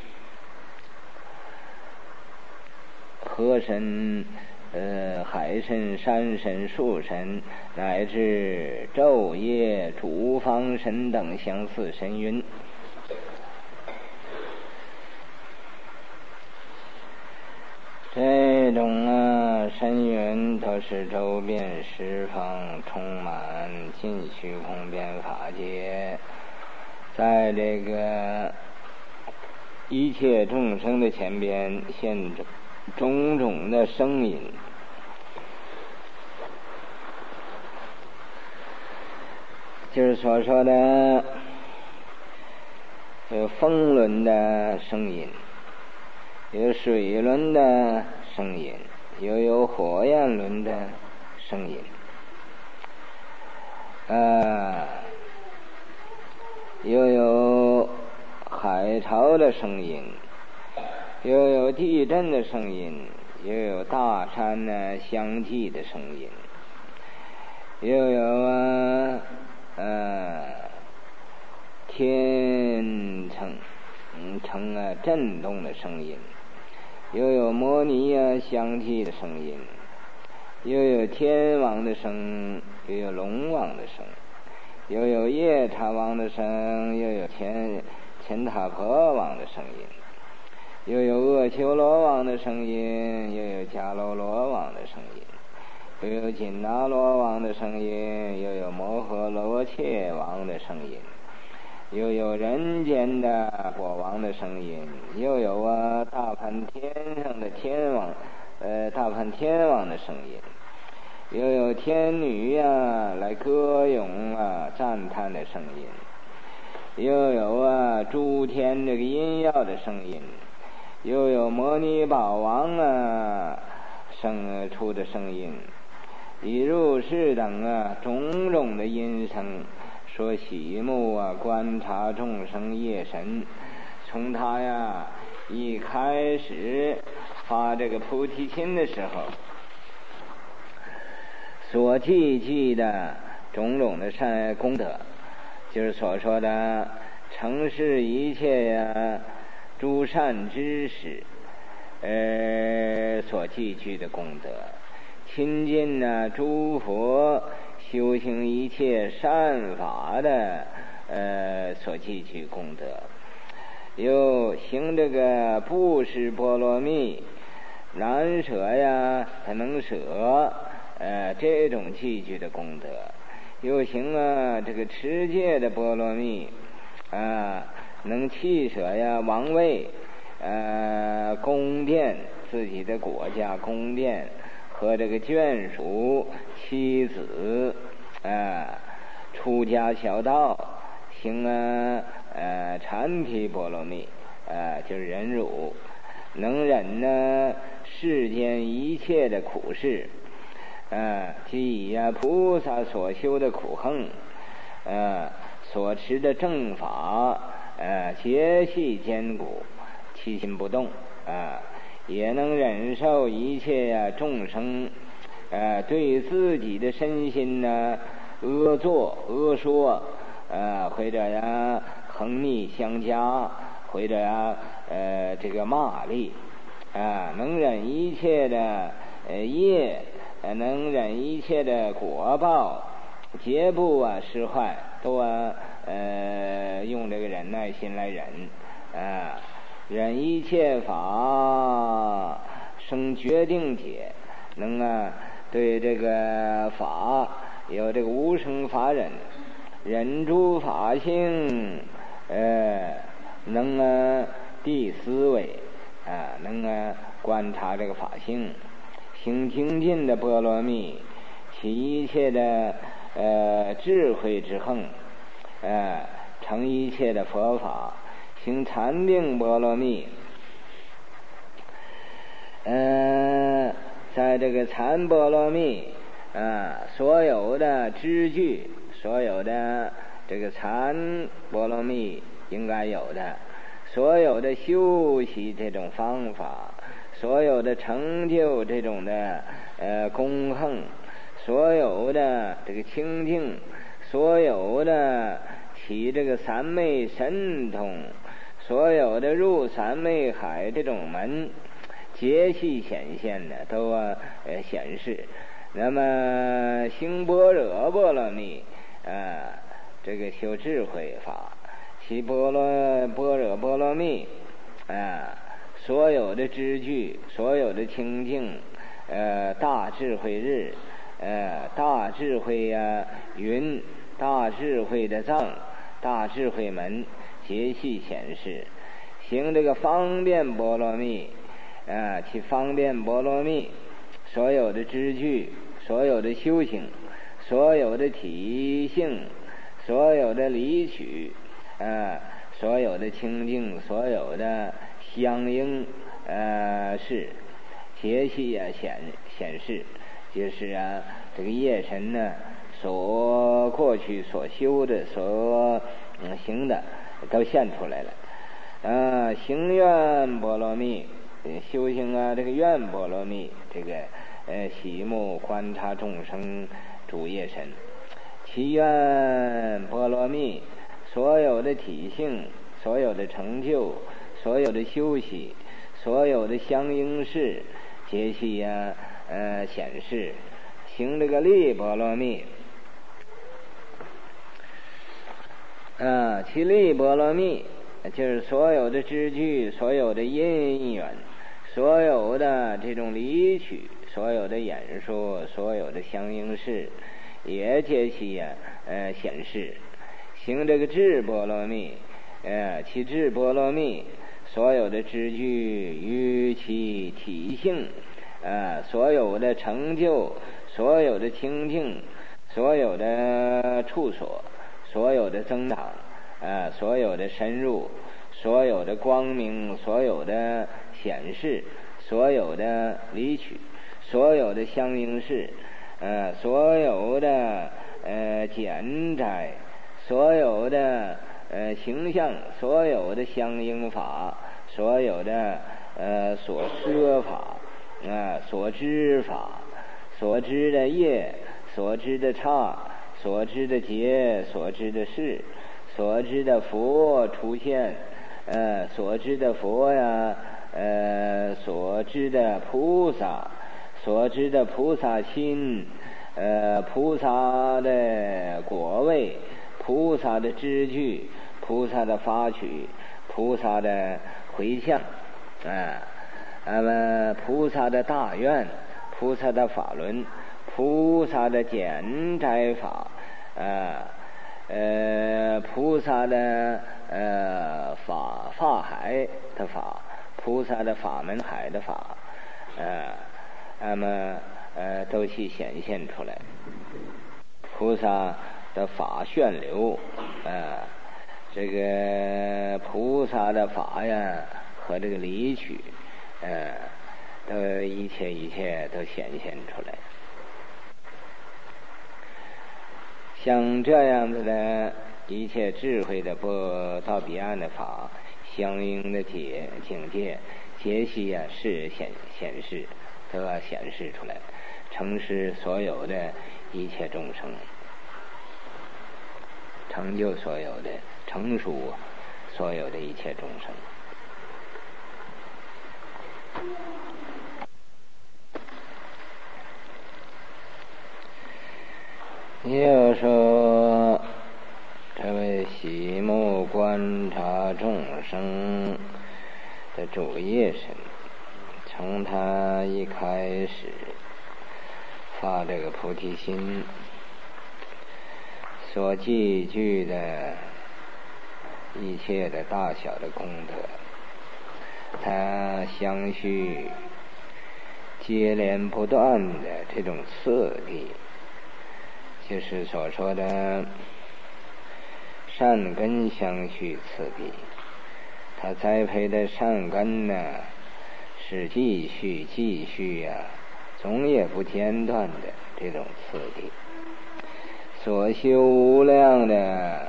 河神、呃海神、山神、树神，乃至昼夜诸方神等相似神云。这种啊神云都是周遍十方，充满尽虚空遍法界，在这个一切众生的前边现种种的声音，就是所说的有风轮的声音，有水轮的声音，又有火焰轮的声音，呃，又有海潮的声音，又有地震的声音，又有大山呢相继的声音，又有啊呃天层层啊震动的声音，又有摩尼啊相继的声音，又有天王的声，又有龙王的声，又有夜叉王的声，又有天乾塔婆王的声音，又有阿修罗王的声音，又有迦楼罗王的声音，又有紧那罗王的声音，又有摩诃罗伽王的声音，又有人间的国王的声音，又有啊大梵天上的天王呃大梵天王的声音，又有天女呀、啊、来歌咏啊赞叹的声音，又有啊诸天这个音耀的声音，又有摩尼宝王啊生出的声音，以入世等啊种种的音声，说喜目啊观察众生业神，从他呀一开始发这个菩提心的时候所记记的种种的善功德，就是所说的承事一切呀诸善知识呃所记具的功德，亲近呢诸佛修行一切善法的呃所记具功德，又行这个布施波罗蜜，难舍呀他能舍呃这种记具的功德，又行啊这个持戒的波罗蜜啊，能弃舍呀王位呃宫殿，自己的国家宫殿和这个眷属妻子呃出家小道，行啊呃禅提波罗蜜呃就是忍辱，能忍呢世间一切的苦事，呃即以呀菩萨所修的苦行呃所持的正法呃节系坚固，其心不动啊、呃，也能忍受一切呀、啊、众生呃对自己的身心呢恶作恶说呃或者呀横逆相加，或者呀呃这个骂力啊、呃，能忍一切的呃业，呃能忍一切的果报，绝不啊失坏，都啊呃用这个忍耐心来忍啊，忍一切法生决定解，能啊对这个法有这个无生法忍，忍诸法性呃能啊地思维啊，能啊观察这个法性，行精进的波罗蜜，起一切的呃智慧之行，呃成一切的佛法，行禅定波罗蜜，呃在这个禅波罗蜜啊、呃、所有的知具，所有的这个禅波罗蜜应该有的，所有的修习这种方法，所有的成就这种的呃功行，所有的这个清净，所有的起这个三昧神通，所有的入三昧海这种门皆系显现的都啊呃显示。那么行般若波罗蜜啊，这个修智慧法，其波罗般若波罗蜜啊，所有的知具，所有的清净，呃大智慧日，呃大智慧呀、啊、云，大智慧的藏，大智慧门皆系显示。行这个方便波罗蜜啊，其方便波罗蜜，所有的知具，所有的修行，所有的体性，所有的理取啊，所有的清净，所有的相应呃是皆系啊显显示，就是啊这个业神呢所过去所修的所、嗯、行的都现出来了。啊，行愿波罗蜜，修行啊这个愿波罗蜜，这个呃喜目观察众生主业神，其愿波罗蜜，所有的体性，所有的成就，所有的修习，所有的相应事皆系呀呃显示。行这个力波罗蜜啊，其力波罗蜜就是所有的知具，所有的因缘，所有的这种理取，所有的演说，所有的相应事也皆系呀呃显示。行这个智波罗蜜呃其智波罗蜜，所有的知具与其体性呃所有的成就，所有的清净，所有的处所，所有的增长呃所有的深入，所有的光明，所有的显示，所有的理取，所有的相应事呃所有的呃简摘，所有的呃形象，所有的相应法，所有的呃所说法啊、呃、所知法，所知的业，所知的刹，所知的劫，所知的事，所知的佛出现呃所知的佛呀呃所知的菩萨，所知的菩萨心呃菩萨的果位，菩萨的知具，菩萨的法取，菩萨的回向啊，那么菩萨的大愿，菩萨的法轮，菩萨的简摘法啊呃菩萨的呃法法海的法，菩萨的法门海的法呃那么呃都去显现出来。菩萨的法旋流呃这个菩萨的法呀和这个理取呃都一切一切都显现出来。像这样子的一切智慧的波到彼岸的法，相应的解境界皆系啊是显显示都要显示出来，成实所有的一切众生，成就所有的，成熟所有的一切众生。又说这位喜目观察众生的主业神，从他一开始发这个菩提心，所积聚的一切的大小的功德，他相续接连不断的这种次第，就是所说的善根相续次第。他栽培的善根呢，是继续继续呀、啊，总也不间断的这种次第。所修无量的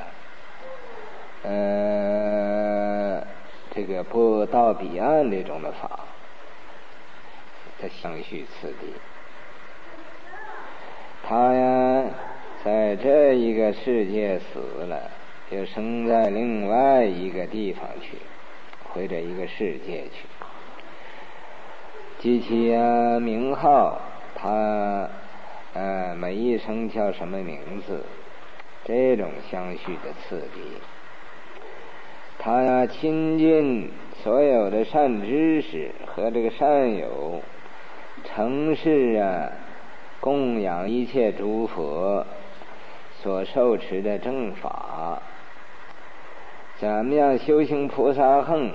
呃这个不到彼岸这种的法，它相续次第。他呀在这一个世界死了， 又生在另外一个地方去，或者一个世界去。及其啊名号，他呃每一生叫什么名字，这种相续的次第。他呀亲近所有的善知识和这个善友，承事啊供养一切诸佛所受持的正法。怎么样修行菩萨行，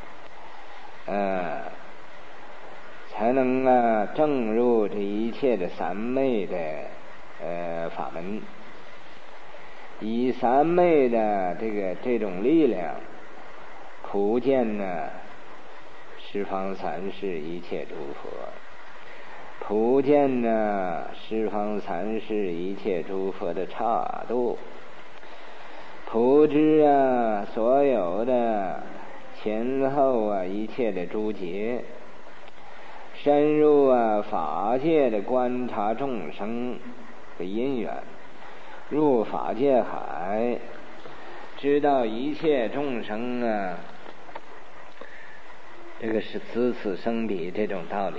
呃才能啊证入这一切的三昧的呃法门，以三昧的这个这种力量普见呢十方三世一切诸佛，普见呢十方三世一切诸佛的刹度，普知啊所有的前后啊一切的诸劫，深入啊法界的观察众生的因缘，入法界海，知道一切众生啊这个是此此生彼这种道理，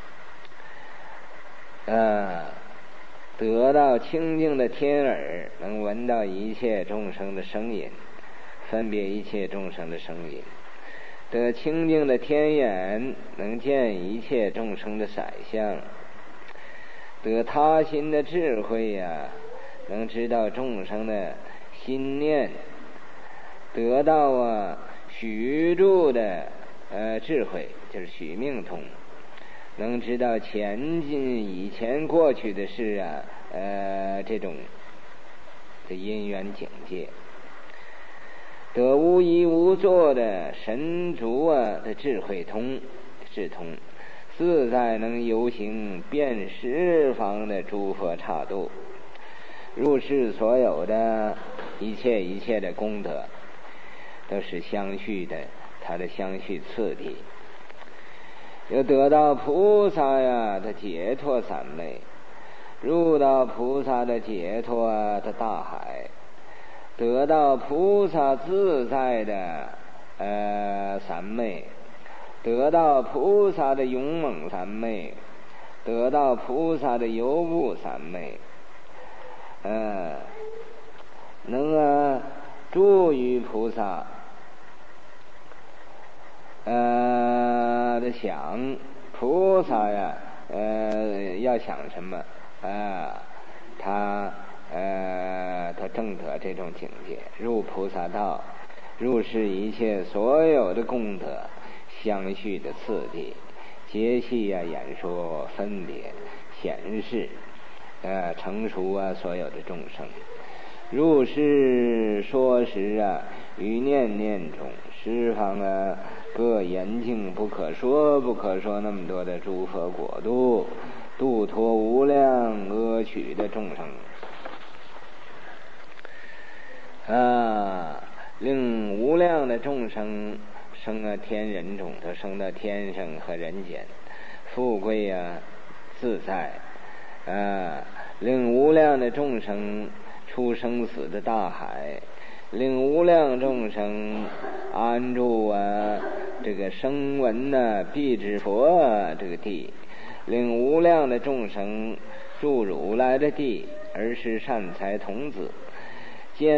呃得到清净的天耳，能闻到一切众生的声音，分别一切众生的声音；得清净的天眼，能见一切众生的色相；得他心的智慧呀、啊，能知道众生的心念；得到啊许住的呃智慧，就是许命通，能知道前进以前过去的事啊，呃这种的因缘境界。得无一无作的神足啊的智慧通智通，自在能游行遍十方的诸佛刹度，入世所有的一切一切的功德都是相续的，它的相续次第。又得到菩萨呀的解脱三昧，入到菩萨的解脱的大海，得到菩萨自在的呃三昧，得到菩萨的勇猛三昧，得到菩萨的游步三昧，呃能啊助于菩萨呃的想菩萨呀呃要想什么啊、呃、他呃他证得这种境界，入菩萨道，入世一切所有的功德相续的次第，节气呀演说分别显示呃成熟啊所有的众生，入世说实啊于念念中，十方啊各严净不可说不可说那么多的诸佛国度，度脱无量阿耨的众生啊，令无量的众生生啊天人中，都生到天上和人间，富贵啊自在啊，令无量的众生出生死的大海，令无量众生安住啊这个声闻呢辟支佛啊这个地，令无量的众生住如来的地，而是善财童子，见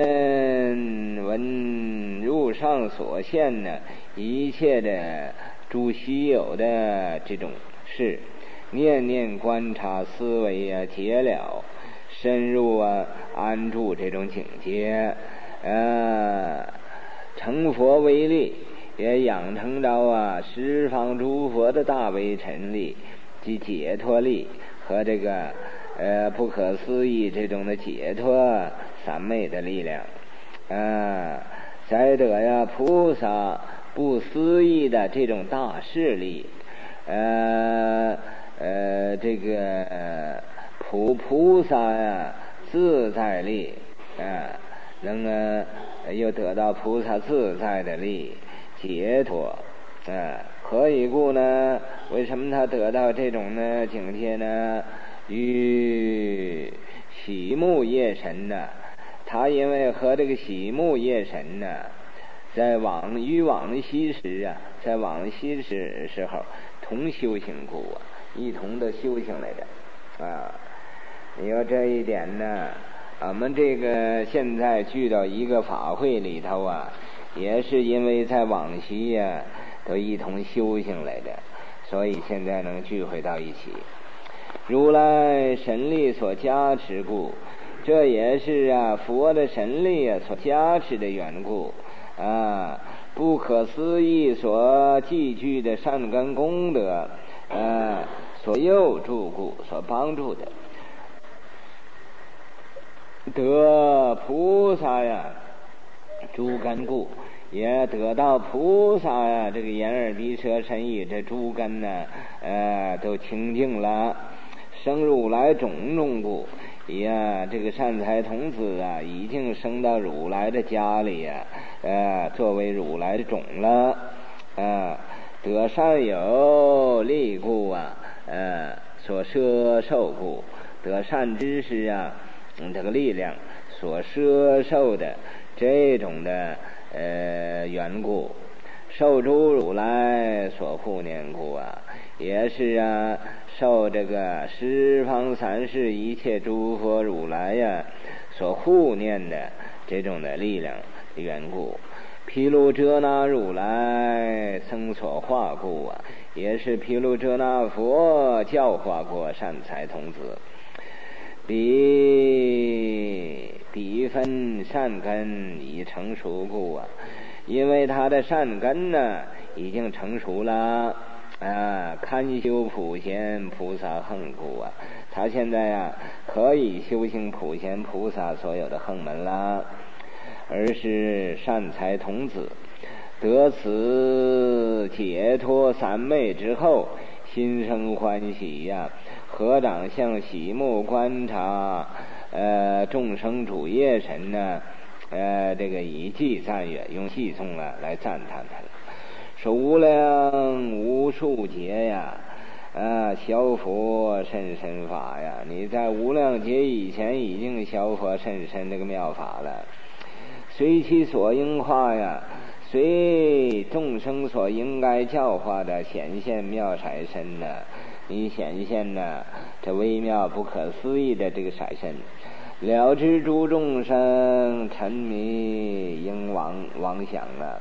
闻入上所现呢一切的诸稀有的这种事，念念观察思维啊解了，深入啊安住这种境界，呃成佛为力，也养成着啊十方诸佛的大威神力及解脱力和这个呃不可思议这种的解脱三昧的力量啊，再得呀菩萨不思议的这种大势力，呃呃这个普菩萨呀自在力啊，能啊又得到菩萨自在的力解脱啊，何以故呢？为什么他得到这种呢境界呢？与喜目夜神呢， 他因为和这个喜木夜神呢，在往于往昔时啊，在往昔时时候同修行故啊，一同的修行来着啊。你说这一点呢，我们这个现在聚到一个法会里头啊，也是因为在往昔呀、啊、都一同修行来着，所以现在能聚会到一起。如来神力所加持故，这也是啊佛的神力啊所加持的缘故啊，不可思议所积聚的善根功德啊，所佑助故，所帮助的。得菩萨呀诸根故，也得到菩萨呀这个眼耳鼻舌身意这诸根呢呃都清净了，生如来种中故，呀这个善财童子啊已经生到如来的家里呀，呃作为如来的种了，呃得善有力故啊，呃所摄受故，得善知识啊嗯，这个力量所摄受的这种的呃缘故，受诸如来所护念故啊，也是啊受这个十方三世一切诸佛如来呀、啊、所护念的这种的力量的缘故。毗卢遮那如来僧所化故啊，也是毗卢遮那佛教化过善财童子。彼彼分善根已成熟故啊，因为他的善根呢已经成熟了啊，堪修普贤菩萨行故啊，他现在啊可以修行普贤菩萨所有的行门了，而是善财童子得此解脱三昧之后，心生欢喜呀、啊。合掌向喜目观察，呃，众生主业神呢，呃，这个以偈赞乐，用偈颂啊来赞叹他了。说无量无数劫呀，啊，消佛甚深法呀！你在无量劫以前已经消佛甚深这个妙法了，随其所应化呀，随众生所应该教化的显现妙色身呢。你显现呢这微妙不可思议的这个色身，了知诸众生沉迷应妄妄想啊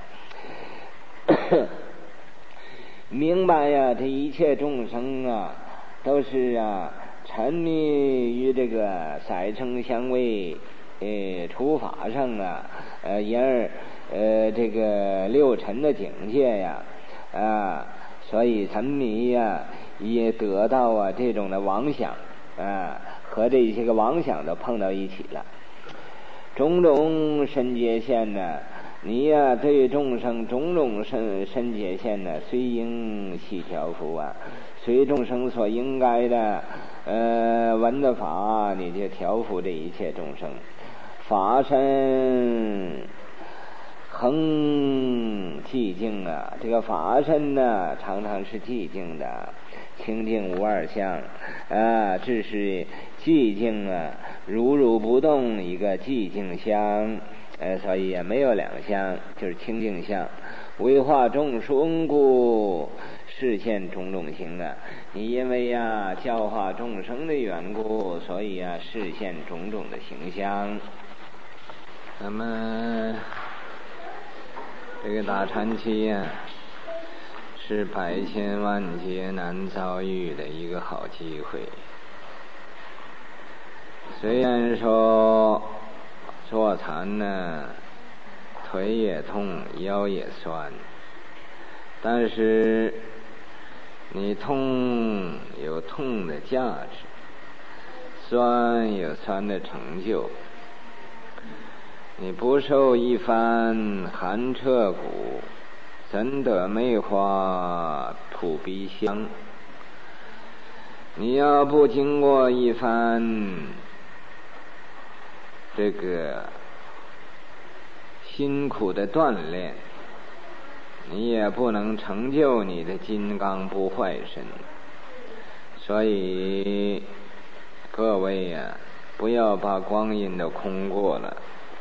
明白呀这一切众生啊都是啊沉迷于这个色声香味呃除法上啊呃因而呃这个六尘的境界呀啊，所以沉迷呀也得到啊这种的妄想啊，和这些个妄想都碰到一起了。种种身界线呢，你呀、啊、对众生种种身身界线呢，虽应细调伏啊，随众生所应该的呃闻的法，你就调伏这一切众生。法身恒寂静啊，这个法身呢常常是寂静的。清净无二相啊，只是寂静啊，如如不动一个寂静相，呃，所以也没有两相，就是清净相。为化众生故，示现种种形啊。你因为呀、啊、教化众生的缘故，所以啊示现种种的形象。那么这个大禅期呀、啊。是百千万劫难遭遇的一个好机会。虽然说坐禅呢，腿也痛，腰也酸，但是你痛有痛的价值，酸有酸的成就。你不受一番寒彻骨，怎得梅花吐鼻香？你要不经过一番这个辛苦的锻炼，你也不能成就你的金刚不坏身。所以各位呀、啊，不要把光阴都空过了，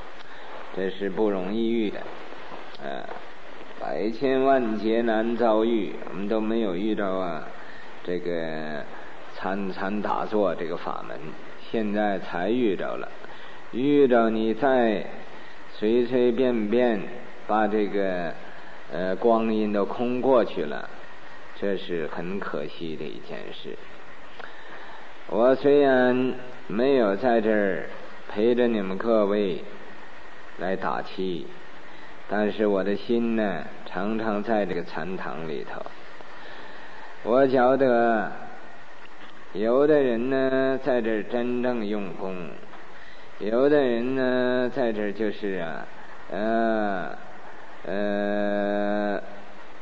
这是不容易遇的，呃，百千万劫难遭遇，我们都没有遇到啊，这个参参打坐这个法门，现在才遇到了，遇到你再随随便便把这个呃光阴都空过去了，这是很可惜的一件事。我虽然没有在这儿陪着你们各位来打气，但是我的心呢常常在这个禅堂里头。我觉得有的人呢在这儿真正用功，有的人呢在这儿就是啊呃呃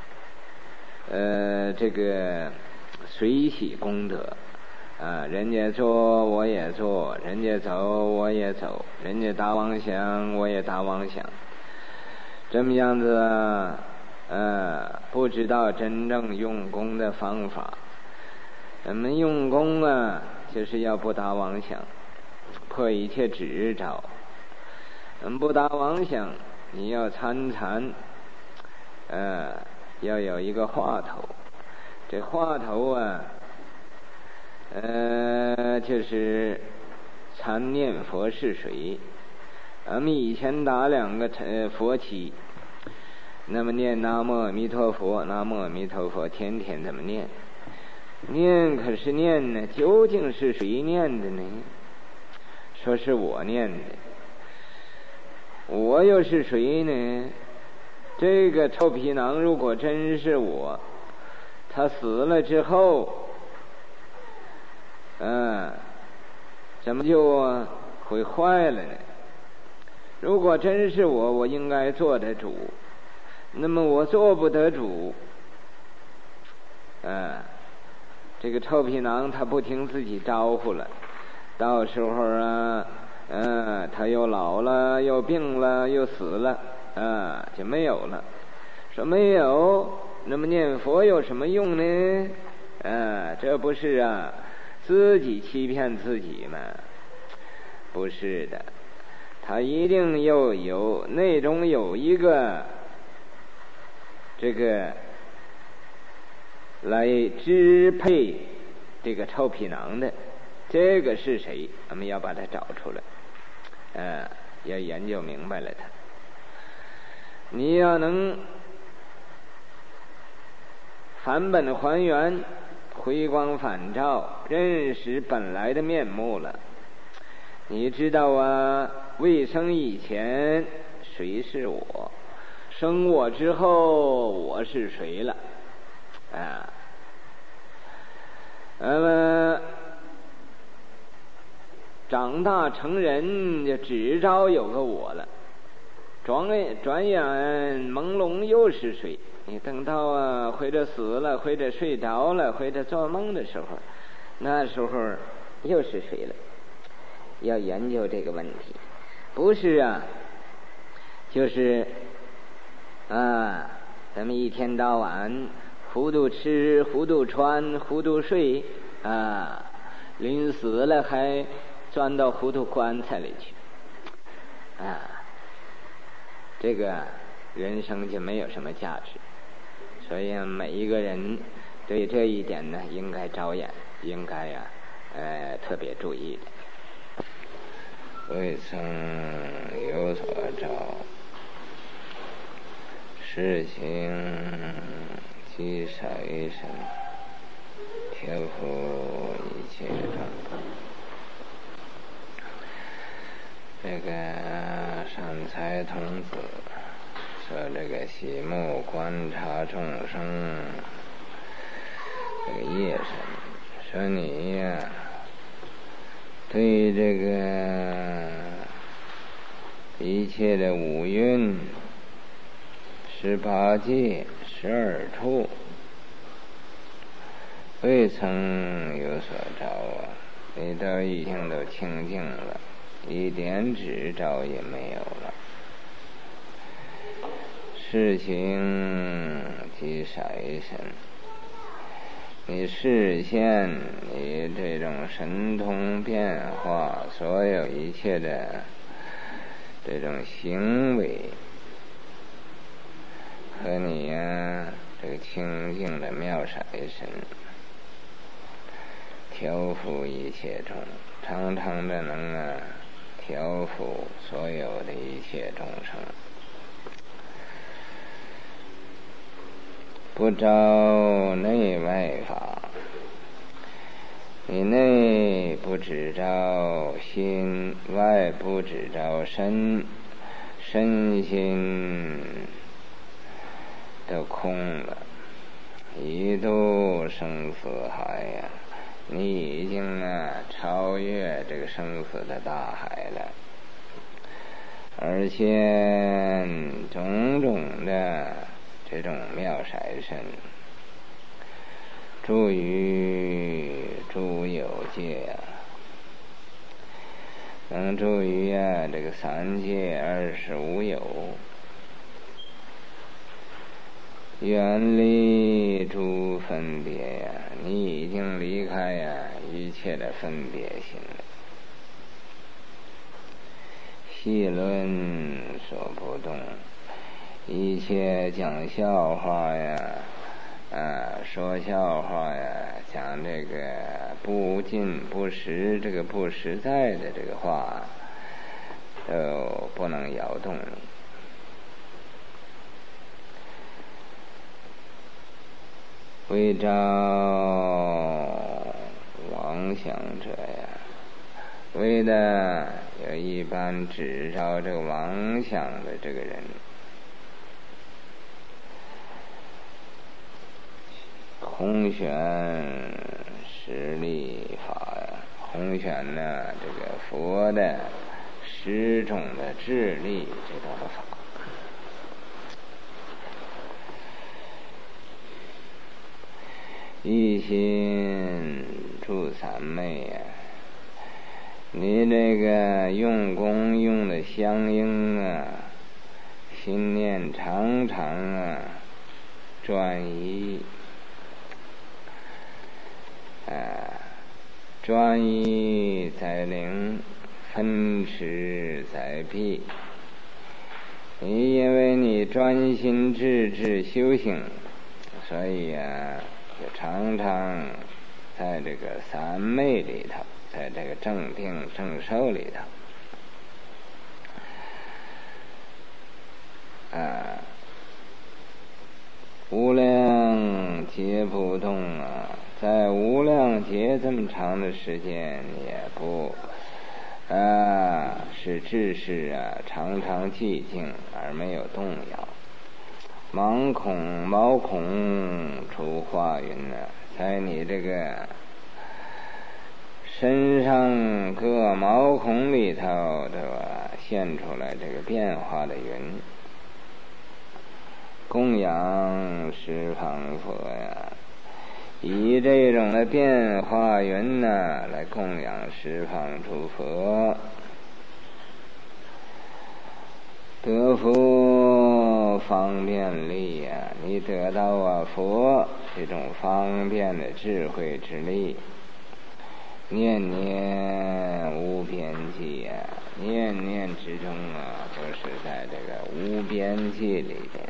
呃这个随喜功德啊，人家做我也做，人家走我也走，人家打妄想我也打妄想，这么样子啊，呃，不知道真正用功的方法。我们用功啊，就是要不打妄想，破一切执着。我们不打妄想，你要参禅，呃，要有一个话头。这话头啊，呃，就是禅念佛是谁？我们以前打两个呃佛七，那么念南无阿弥陀佛，南无阿弥陀佛，天天这么念，念可是念呢，究竟是谁念的呢？说是我念的，我又是谁呢？这个臭皮囊如果真是我，他死了之后。嗯，怎么就啊会坏了呢？如果真是我，我应该做得主，那么我做不得主，嗯，这个臭皮囊他不听自己招呼了，到时候啊，嗯，他又老了，又病了，又死了，啊，就没有了。说没有，那么念佛有什么用呢？啊，这不是啊。自己欺骗自己吗？不是的，他一定又有内中有一个这个来支配这个臭皮囊的，这个是谁？我们要把它找出来，呃，要研究明白了它。你要能返本还原。回光返照，认识本来的面目了。你知道啊，未生以前谁是我？生我之后我是谁了？啊，那么长大成人就只招有个我了。转转眼朦胧又是谁？你等到啊，或者死了，或者睡着了，或者做梦的时候，那时候又是谁了？要研究这个问题，不是啊，就是啊，咱们一天到晚糊涂吃、糊涂穿、糊涂睡啊，临死了还钻到糊涂棺材里去啊，这个人生就没有什么价值。所以每一个人对这一点呢，应该着眼，应该呀、啊，呃，特别注意的。未曾有所着，事行即谁身，贴服一切众。这个善财童子。说这个细目观察众生，这个业神，说你呀、啊，对这个一切的五蕴、十八界、十二处，未曾有所着啊，你都已经都清净了，一点执着也没有了。事情即色身，你视线，你这种神通变化，所有一切的这种行为和你呀、啊、这个清净的妙色身调伏一切众，常常的能啊调伏所有的一切众生，不着内外法，你内不只着心，外不只着身，身心都空了，一度生死海呀、啊，你已经啊超越这个生死的大海了，而且种种的这种妙色身住于诸有界啊，能住于啊这个三界二十无有，远离诸分别呀、啊，你已经离开呀、啊、一切的分别心了。戏论所不动，一切讲笑话呀，啊，说笑话呀，讲这个不尽不实，这个不实在的这个话，都不能摇动你。为着妄想者呀，为的有一般只着这个妄想的这个人，空选实力法呀，空选呢这个佛的十种的智力这种的法，一心住三昧呀、啊，你这个用功用的相应啊，心念常常啊转移，啊，专一在灵，分持在闭。你因为你专心致志修行，所以啊，就常常在这个三昧里头，在这个正定正受里头，啊，无量劫不动啊，在无量劫这么长的时间也不啊是志士啊常常寂静而没有动摇，毛孔毛孔出化云呢、啊，在你这个身上各毛孔里头对吧，现出来这个变化的云，供养十方佛呀，以这种的变化云呢来供养十方诸佛，得佛方便力呀、啊，你得到啊佛这种方便的智慧之力，念念无边际呀、啊，念念之中啊都是在这个无边际里边，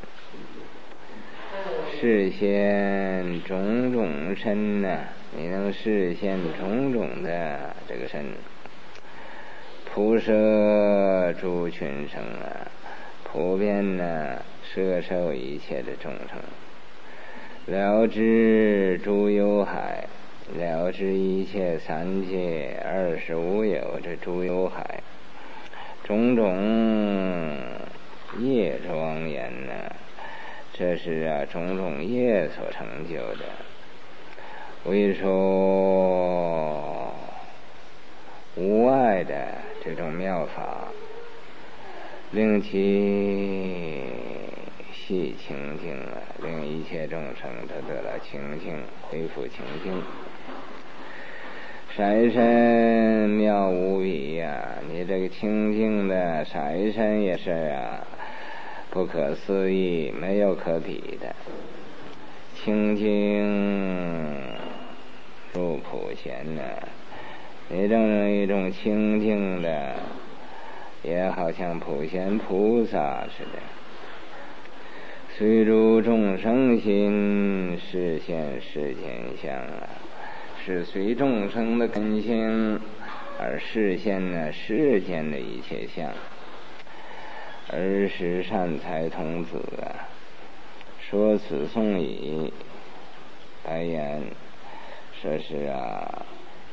示现种种身呢、啊，你能示现种种的这个身，普摄诸群生啊，普遍呢摄受一切的众生，了知诸有海，了知一切三界二十无有这诸有海，种种业庄严呢，这是啊种种业所成就的，为说无碍的这种妙法，令其系清净啊，令一切众生都得到清净，恢复清净。色身妙无比呀、啊，你这个清净的色身也是啊，不可思议，没有可比的。清净入普贤呢，你这种一种清净的也好像普贤菩萨似的，随入众生心，实现世间相啊，是随众生的根性而实现了世间的一切相。儿时善财童子啊，说此颂已，白言说是啊，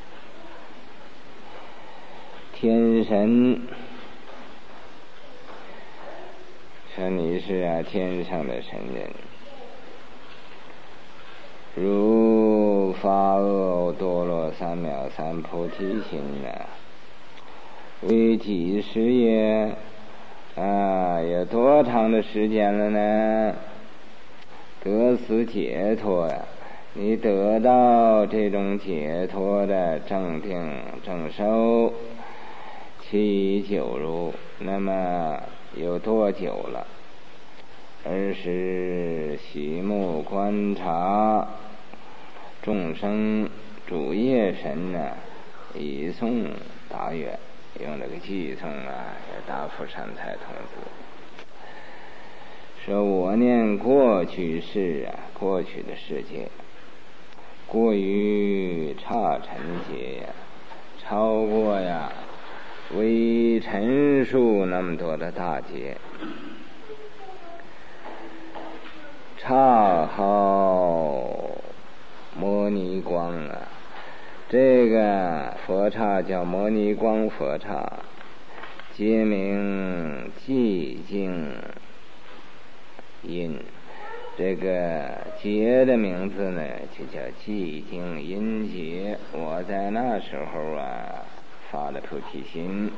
天神说你是啊天上的神人，如发阿多罗三藐三菩提心啊，为几时也啊？有多长的时间了呢？得此解脱呀、啊，你得到这种解脱的正定正受，其久如，那么有多久了？而是喜目观察众生主业神呢、啊，以诵答阅，用这个偈诵啊，答复善财童子说：我念过去世啊，过去的世界，过于刹尘劫呀，超过呀微尘数那么多的大劫。刹好摩尼光啊，这个佛刹叫摩尼光佛刹，皆名寂静音。这个劫的名字呢，就叫寂静音劫。我在那时候啊，发了菩提心，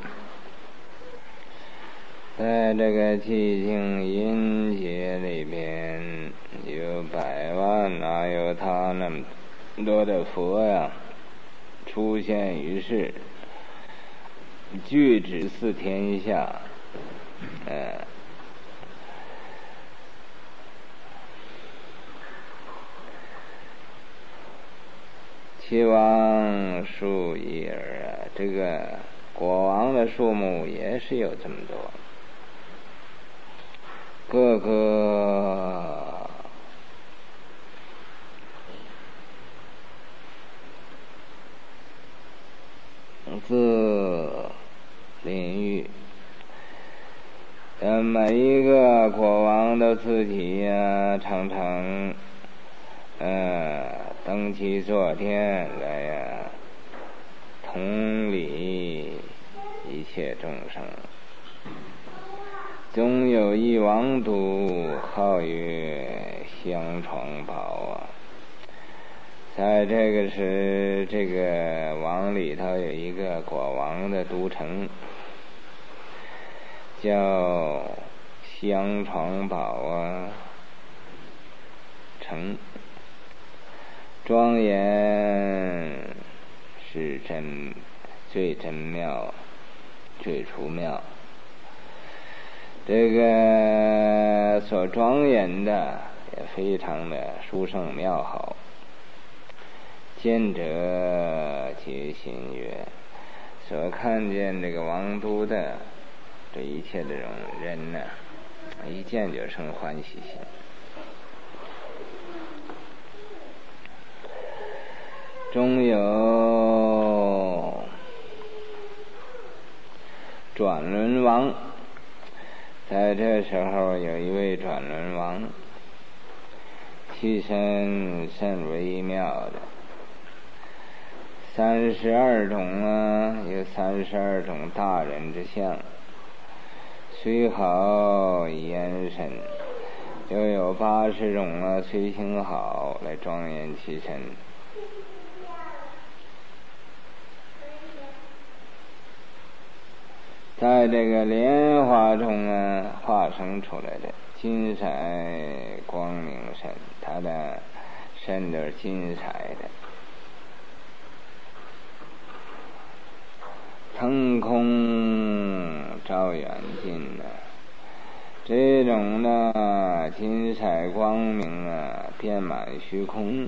在这个寂静音节里边，有百万哪有他那么多的佛呀，出现于世，具指四天下，呃，七王数一儿啊，这个国王的数目也是有这么多。各个自领域，呃，每一个国王都自己呀、啊，常常呃登基坐殿来呀、啊，统理一切众生。终有一王都，号曰香床堡啊。在这个是这个王里头有一个国王的都城，叫香床堡啊城，庄严是真最真妙，最除妙。这个所庄严的也非常的殊胜妙好，见者皆心悦。所看见这个王都的这一切这种人呢，一见就生欢喜心。终有转轮王，在这时候有一位转轮王，其身甚微妙的，三十二种啊，有三十二种大人之相，虽好延伸，又有八十种啊随行好来庄严其身。在这个莲花中啊化生出来的金色光明身，他的身都是金色的，腾空照远近啊，这种的金色光明啊遍满虚空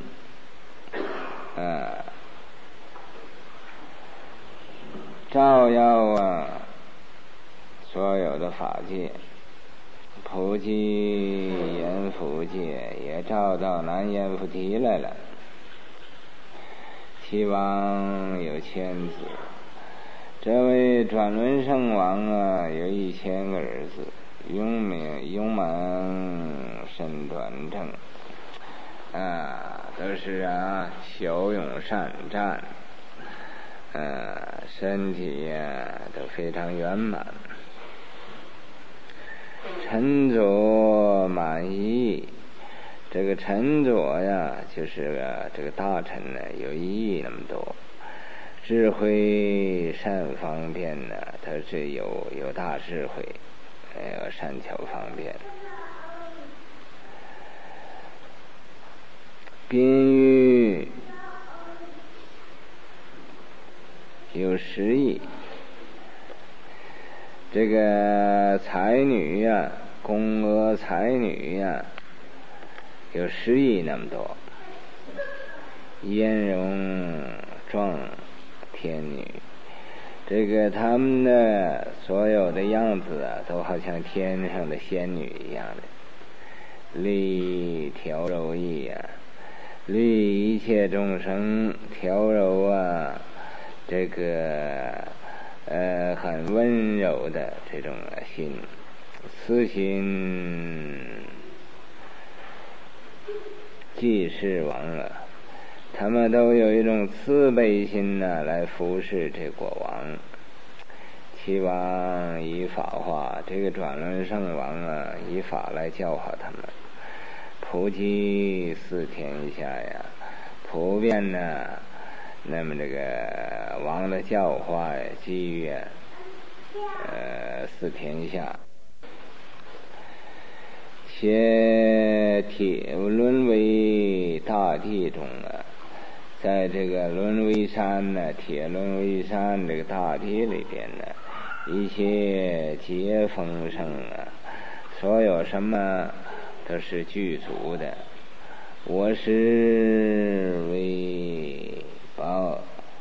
啊，照耀啊所有的法界，普济阎浮界也照到南阎浮提来了。其王有千子，这位转轮圣王啊，有一千个儿子，勇猛勇猛身端正啊，都是啊骁勇善战，呃，身体呀、啊、都非常圆满。沉着满意，这个沉着呀，就是啊这个大臣呢有意义那么多，智慧善方便呢，他是有有大智慧，还有善巧方便。宾语有十亿，这个才女呀、啊，宫娥才女呀、啊，有十亿那么多，颜容状天女，这个他们的所有的样子啊，都好像天上的仙女一样的，力调柔意啊，利一切众生，调柔啊，这个呃很温柔的这种心，慈心济世王啊，他们都有一种慈悲心呢、啊，来服侍这国王。其王以法化，这个转轮圣王啊，以法来教化他们，普济四天下呀，普遍呢，那么这个王的教化呀，给予呃四天下。且铁轮为大地中啊，在这个轮维山呢，铁轮维山这个大地里边呢，一切皆丰盛啊，所有什么都是具足的。我是为宝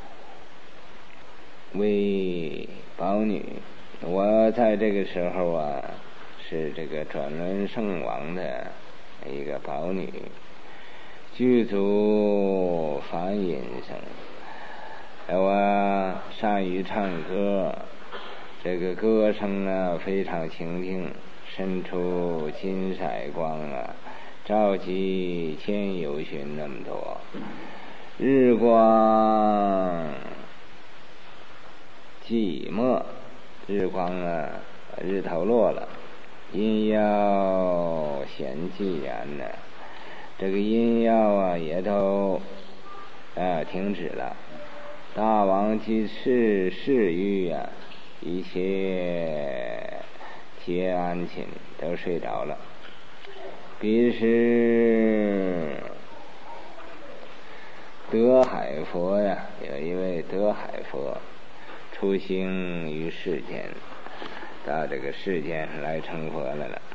为宝女，我在这个时候啊，是这个转轮圣王的一个宝女，具足梵音声，我善于唱歌，这个歌声啊非常清净，伸出金色光啊，照极千由旬那么多，日光寂寞，日光啊日头落了，阴曜显寂然呢，这个阴曜啊也都呃停止了，大王及世世欲啊，一切皆安寝，都睡着了。彼时德海佛呀，有一位德海佛出行于世间，到这个世间来成佛来了，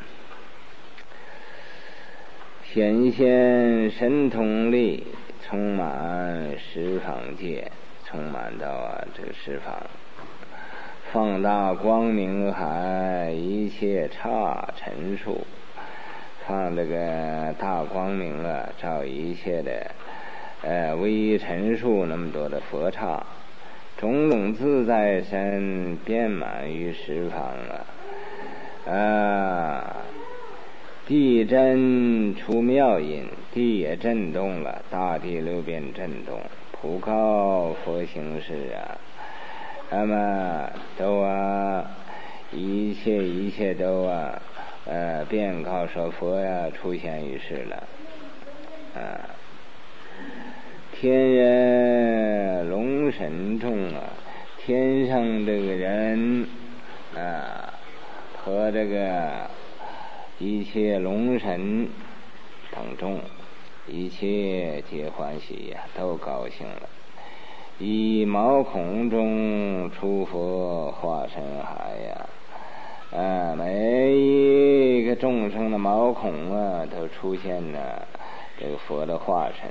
显现神通力，充满十方界，充满到啊这个十方，放大光明海，一切刹尘数，放这个大光明啊，照一切的呃微尘数那么多的佛刹，种种自在身遍满于十方啊！啊，地震出妙音，地也震动了，大地六边震动，普告佛行事啊！那么都啊，一切一切都啊，呃，遍告说佛呀、啊、出现于世了啊！天人龙神众啊，天上这个人啊，和这个一切龙神等众，一切皆欢喜呀、啊，都高兴了。以毛孔中出佛化身海呀、啊，啊，每一个众生的毛孔啊，都出现了这个佛的化身。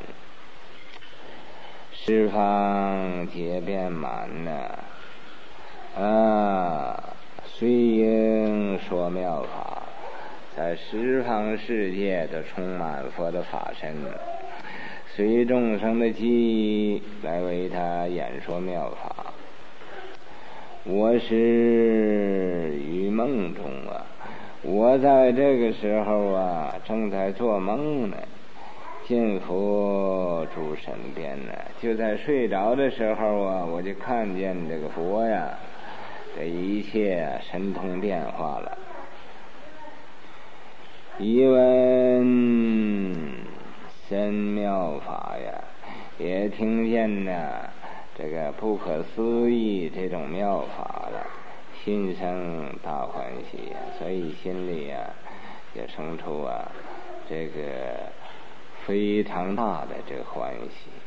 十方皆遍满呐，啊， 随应说妙法，在十方世界都充满佛的法身，随众生的记忆来为他演说妙法。我是于梦中啊，我在这个时候啊正在做梦呢，见佛住身边呢，就在睡着的时候啊，我就看见这个佛呀，这一切神通变化了。一闻深妙法呀，也听见呢这个不可思议这种妙法了，心生大欢喜呀，所以心里呀也生出啊这个非常大的这个欢喜。